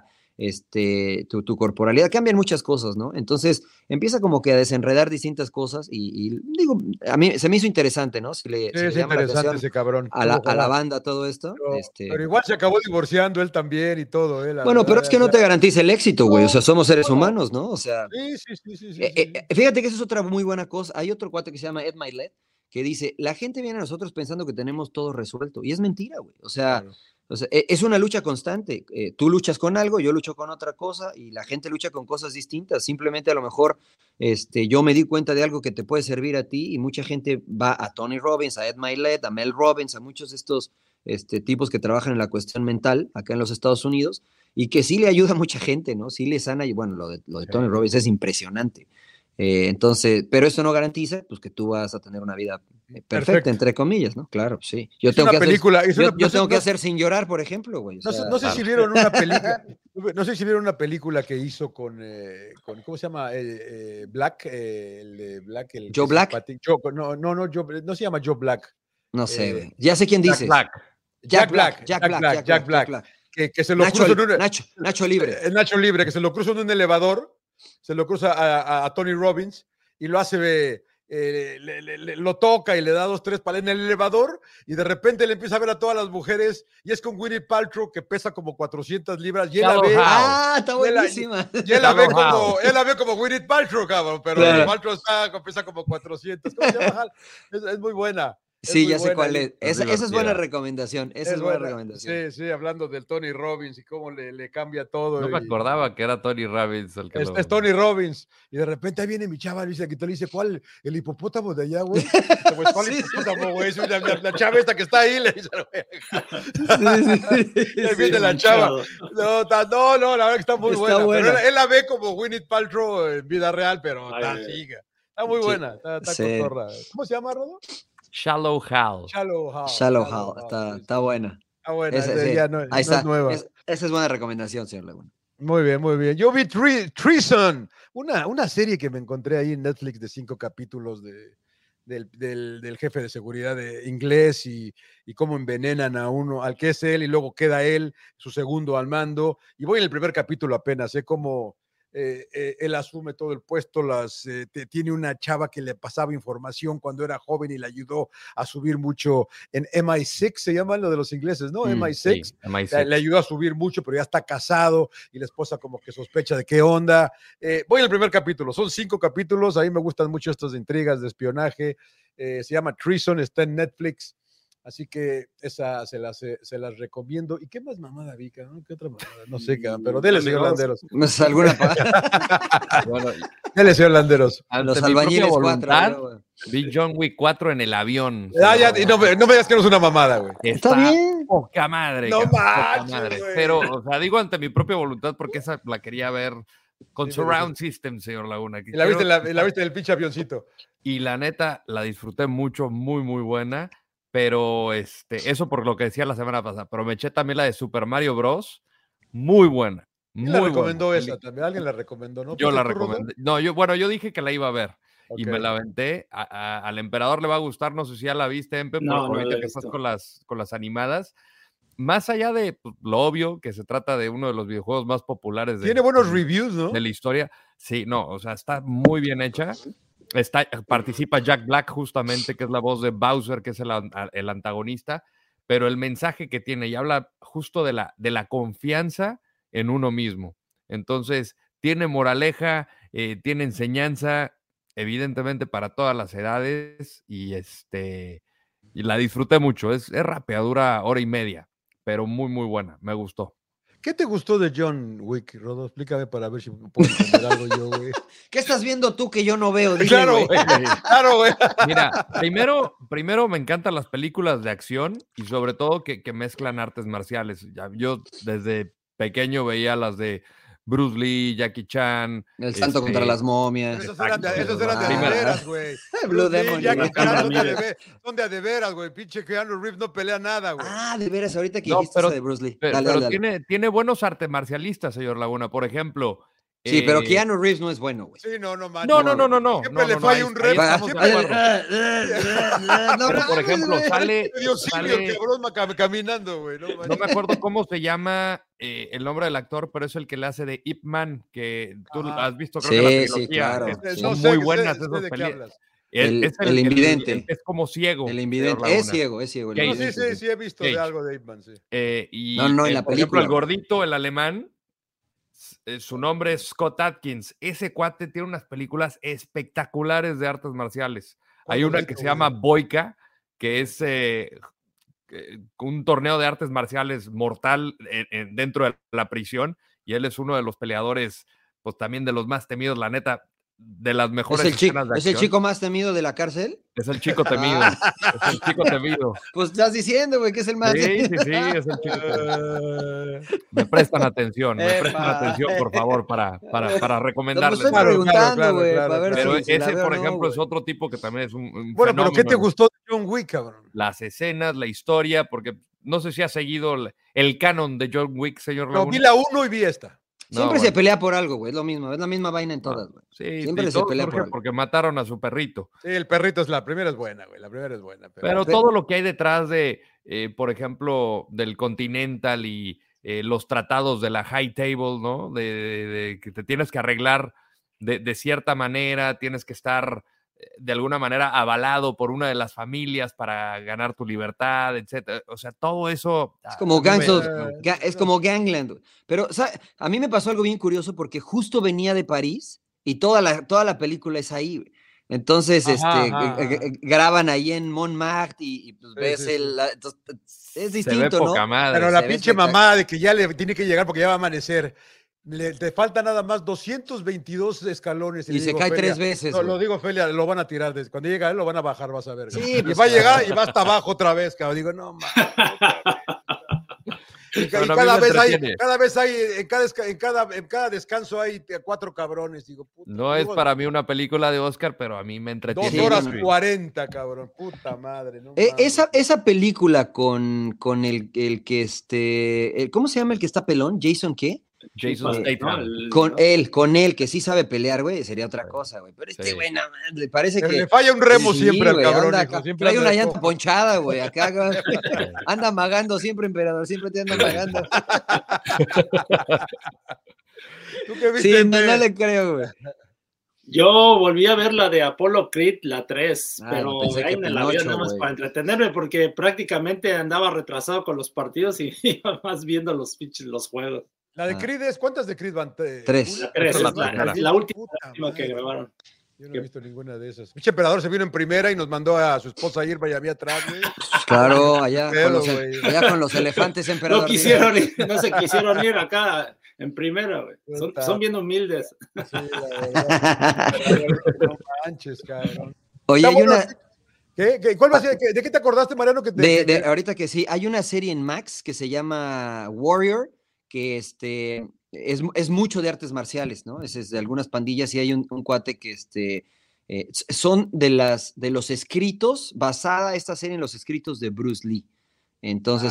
tu corporalidad, cambian muchas cosas, ¿no? Entonces empieza como que a desenredar distintas cosas y digo, a mí se me hizo interesante, ¿no? Si le llama la atención ese cabrón. A la banda todo esto. Pero igual se acabó divorciando él también y todo. Bueno, pero es que no te garantiza el éxito, güey. O sea, somos seres humanos, ¿no? O sea. Sí. Fíjate que esa es otra muy buena cosa. Hay otro cuate que se llama Ed Milet que dice, la gente viene a nosotros pensando que tenemos todo resuelto. Y es mentira, güey. O sea, es una lucha constante. Tú luchas con algo, yo lucho con otra cosa y la gente lucha con cosas distintas. Simplemente a lo mejor yo me di cuenta de algo que te puede servir a ti y mucha gente va a Tony Robbins, a Ed Milet, a Mel Robbins, a muchos de estos tipos que trabajan en la cuestión mental acá en los Estados Unidos y que sí le ayuda a mucha gente, ¿no? Sí le sana y bueno, lo de Tony Robbins es impresionante. Entonces, pero eso no garantiza pues que tú vas a tener una vida perfecta, entre comillas, ¿no? Claro, sí. Yo tengo que hacer sin llorar, por ejemplo, güey. No sé si vieron una película, no sé si vieron una película que hizo con ¿cómo se llama? Black, el de Black, el Joe Black. No se llama Joe Black. No sé, güey. Ya sé quién dices. Jack Black. Que se lo cruza en un Nacho Libre. Nacho Libre, que se lo cruza en un elevador, se lo cruza a Tony Robbins y lo hace, lo toca y le da 2, 3 palas en el elevador y de repente le empieza a ver a todas las mujeres y es con Gwyneth Paltrow que pesa como 400 libras y él la ve. Está buenísima. Y él la ve como Gwyneth Paltrow, cabrón, pero Paltrow pesa como 400. ¿Cómo se llama? Es muy buena. Sí, ya sé cuál es. Esa es buena recomendación. Sí, hablando del Tony Robbins y cómo le cambia todo. No me acordaba que era Tony Robbins el que es Tony Robbins. Y de repente ahí viene mi chava, le dice, ¿cuál? ¿El hipopótamo de allá, güey? Pues, ¿cuál hipopótamo, güey? La chava esta que está ahí, le dice, y ahí viene la chava. No, la verdad que está muy buena. Pero él la ve como Gwyneth Paltrow en vida real, pero está muy buena. Está cotorra. ¿Cómo se llama, Rodo? Shallow Hal. Está buena. Está buena. Ahí está. Nueva. Esa es buena recomendación, señor Laguna. Muy bien, muy bien. Yo vi Treason, una serie que me encontré ahí en Netflix de 5 capítulos del jefe de seguridad inglés y cómo envenenan a uno, al que es él, y luego queda él, su segundo al mando. Y voy en el primer capítulo apenas, cómo él asume todo el puesto, tiene una chava que le pasaba información cuando era joven y le ayudó a subir mucho en MI6, se llama lo de los ingleses, ¿no? MI6. Sí, MI6. Le ayudó a subir mucho, pero ya está casado y la esposa como que sospecha de qué onda. Voy en el primer capítulo, son 5 capítulos, a mí me gustan mucho estas intrigas de espionaje, se llama Treason, está en Netflix. Así que esa se las recomiendo. ¿Y qué más mamada vi, cabrón? ¿Qué otra mamada? No sé, cabrón, pero dele, señor Landeros. ¿Alguna? Bueno, dele, señor Landeros. Los albañiles 4. Vi John Wick 4 en el avión. Y no me digas que no es una mamada, güey. Está bien. Poca madre. No manches, güey. Pero, o sea, digo ante mi propia voluntad porque esa la quería ver con Surround System, señor Laguna. Y la viste del pinche avioncito. Y la neta, la disfruté mucho, muy, muy buena. Pero eso por lo que decía la semana pasada. Pero me eché también la de Super Mario Bros. Muy buena. ¿Quién la recomendó esa también? ¿Alguien la recomendó, no? Yo la recomendé. No, yo dije que la iba a ver. Okay. Y me la aventé. Al emperador le va a gustar. No sé si ya la viste, Empe, ahorita que estás con las animadas. Más allá de pues, lo obvio, que se trata de uno de los videojuegos más populares. Tiene buenos reviews, ¿no? De la historia. Sí, no, o sea, está muy bien hecha. Participa Jack Black justamente, que es la voz de Bowser, que es el antagonista, pero el mensaje que tiene y habla justo de la confianza en uno mismo. Entonces, tiene moraleja, tiene enseñanza, evidentemente para todas las edades, y la disfruté mucho. Es rápida, dura 1:30, pero muy, muy buena, me gustó. ¿Qué te gustó de John Wick, Rodo? Explícame para ver si puedo entender algo yo, güey. ¿Qué estás viendo tú que yo no veo? Dile, claro, güey. Claro, güey. Mira, primero me encantan las películas de acción y sobre todo que mezclan artes marciales. Yo desde pequeño veía las de Bruce Lee, Jackie Chan. El Santo contra las momias. Esos eran de veras, güey. Blue Demon. Jackie Chan son de veras, güey. Pinche Keanu Reeves no pelea nada, güey. De veras, ahorita que dijiste eso de Bruce Lee. Dale. Tiene buenos artes marcialistas, señor Laguna. Por ejemplo... Sí, pero Keanu Reeves no es bueno, güey. Sí, no. Siempre le falla un rep. Pero, por ejemplo, sale el cabrón caminando, güey. No me acuerdo cómo se llama el nombre del actor, pero es el que le hace de Ip Man, que tú has visto, creo que la trilogía. Sí, claro. Son muy buenas esas películas. El invidente. Es como ciego. El invidente. Es ciego. Sí, he visto de algo de Ip Man, sí. En la por ejemplo, el gordito, el alemán, su nombre es Scott Adkins. Ese cuate tiene unas películas espectaculares de artes marciales. Hay una que se llama Boyka, que es un torneo de artes marciales mortal dentro de la prisión, y él es uno de los peleadores, pues también de los más temidos, la neta. de las mejores escenas de acción. ¿Es el chico más temido de la cárcel? Es el chico temido. Es el chico temido. Pues estás diciendo, güey, que es el más temido. Sí, es el chico temido. Me prestan atención, por favor, para recomendarles. No, estoy preguntando, güey, claro. Pero ese, por ejemplo, es otro tipo que también es un bueno, fenómeno. ¿Pero qué te gustó de John Wick, cabrón? Las escenas, la historia, porque no sé si ha seguido el canon de John Wick, señor Laguna. No, vi la 1 y vi esta. Siempre se pelea por algo, güey, es lo mismo, es la misma vaina en todas, güey. Sí, siempre se pelea por algo. Porque mataron a su perrito. Sí, el perrito la primera es buena, güey, la primera es buena. Pero todo lo que hay detrás de, por ejemplo, del Continental y los tratados de la High Table, ¿no? De que te tienes que arreglar de cierta manera, tienes que estar de alguna manera avalado por una de las familias para ganar tu libertad, etcétera. O sea, todo eso... Es como es como Gangland. Pero, ¿sabes? A mí me pasó algo bien curioso porque justo venía de París y toda la película es ahí. Entonces, graban ahí en Montmartre y pues ves es distinto, ¿no? Madre. Pero la pinche mamá de que ya le tiene que llegar porque ya va a amanecer. Te falta nada más 222 escalones. Y se cae Felia, 3 veces. No, lo digo, Felia, lo van a tirar. Cuando llega él, lo van a bajar, vas a ver. Sí, y va a llegar y va hasta abajo otra vez, cabrón. Digo, no, mames. Cada vez hay, en cada descanso hay 4 cabrones. Digo, puta, no es para mí una película de Oscar, pero a mí me entretiene. 2 horas 40, cabrón. Puta madre. No esa película con el que ¿cómo se llama el que está pelón? ¿Jason qué? Jason Statham. Con él, que sí sabe pelear, güey, sería otra cosa, güey. Pero güey, no, le parece que... Le falla un remo siempre al cabrón. Trae una llanta ponchada, güey. Acá anda magando siempre, emperador. Siempre te anda magando. ¿Tú qué viste? Sí, no le creo, güey. Yo volví a ver la de Apollo Creed, la 3, pero ahí me la vi nada más para entretenerme, porque prácticamente andaba retrasado con los partidos y iba más viendo los juegos. La de Creed ¿cuántas de Creed van? 3. La 3 es la última que grabaron. Yo no he visto ninguna de esas. Pinche emperador se vino en primera y nos mandó a su esposa a ir para allá atrás, güey. Claro, allá con los elefantes, emperador. No se quisieron ir acá en primera, güey. Son bien humildes. Sí, la verdad. No manches, cabrón. Oye, hay una... ¿Cuál va a ser? ¿De qué te acordaste, Mariano? Ahorita que sí, hay una serie en Max que se llama Warrior, que es mucho de artes marciales, ¿no? Es de algunas pandillas y hay un cuate que son de los escritos, basada esta serie en los escritos de Bruce Lee. Entonces,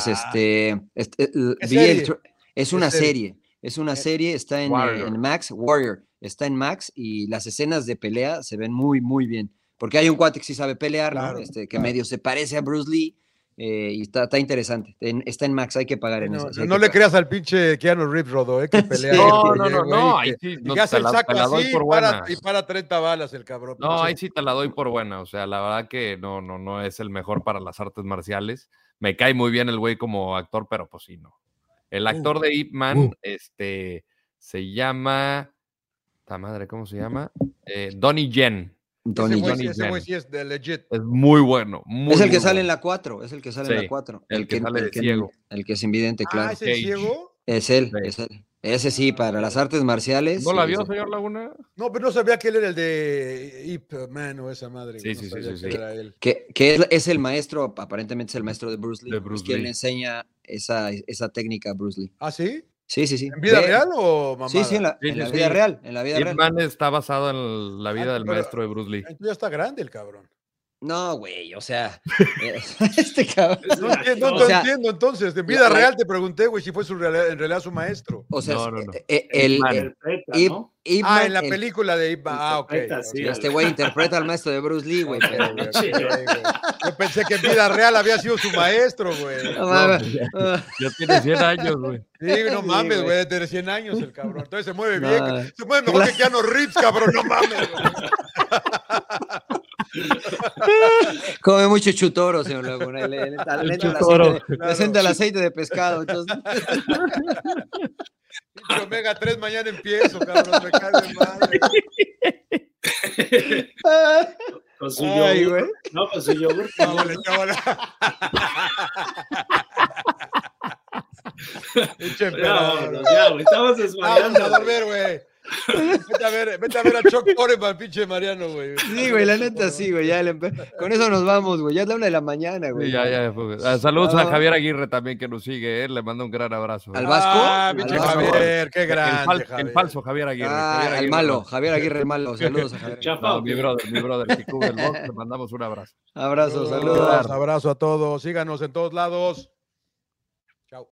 es una serie, está en Max, Warrior, está en Max y las escenas de pelea se ven muy, muy bien, porque hay un cuate que sí sabe pelear, claro, ¿no? Que medio se parece a Bruce Lee. Y está interesante. Está en Max, hay que pagar en eso. No le creas al pinche Keanu Reeves, Rodo, que pelea. No, ahí sí. Y hace el saco así y para 30 balas el cabrón. No, ahí sí te la doy por buena. O sea, la verdad que no es el mejor para las artes marciales. Me cae muy bien el güey como actor, pero pues sí, no. El actor de Ip Man, se llama... ¿Ta madre cómo se llama? Donnie Yen. Ese güey sí es de legit. Es muy bueno. Es el que sale en la 4. Es el que sale en la 4. El que sale de ciego. El que es invidente, claro. ¿Es el ciego? Es él. Ese sí, para las artes marciales. ¿No la vio, señor Laguna? No, pero no sabía que él era el de Ip Man o esa madre. Sí. Que es el maestro, aparentemente es el maestro de Bruce Lee. Que él le enseña esa técnica a Bruce Lee. ¿Ah, sí? Sí. ¿En vida real o mamada? Sí, en la vida real. En la vida real. Ip Man está basado en la vida del maestro de Bruce Lee. Ya está grande el cabrón. No, güey, o sea, este cabrón. No entiendo, entonces. En vida real te pregunté, güey, si fue en realidad su maestro. O sea, no. En la película de Ip Man. Ok. Sí, este güey interpreta al maestro de Bruce Lee, güey. Yo pensé que en vida real había sido su maestro, güey. Ya tiene 100 años, güey. Sí, no mames, güey, tiene 100 años el cabrón. Entonces se mueve bien. Se mueve mejor que Keanu Reeves, cabrón, no mames, güey. Come mucho chutoro, señor Laguna. Le sienta el aceite de pescado. Entonces... Omega 3 mañana empiezo, cabrón. Me cae de madre. Con su yogur. No, con su yogur. Chábale. Ya, güey, estamos desmayando. Vamos a dormir, güey. Vete a ver a Chuck Foreman, pinche Mariano, güey. Sí, güey, la neta sí, güey. Con eso nos vamos, güey. Ya es la 1 de la mañana, güey. Sí, ya. Saludos a Javier Aguirre también que nos sigue, le mando un gran abrazo. ¿Al Vasco? Ah, pinche Javier, qué grande, el falso Javier Aguirre. El malo, Javier Aguirre el malo. Saludos a Javier. No, mi brother, que cubre el box, le mandamos un abrazo. Abrazo, saludos. Abrazo a todos, síganos en todos lados.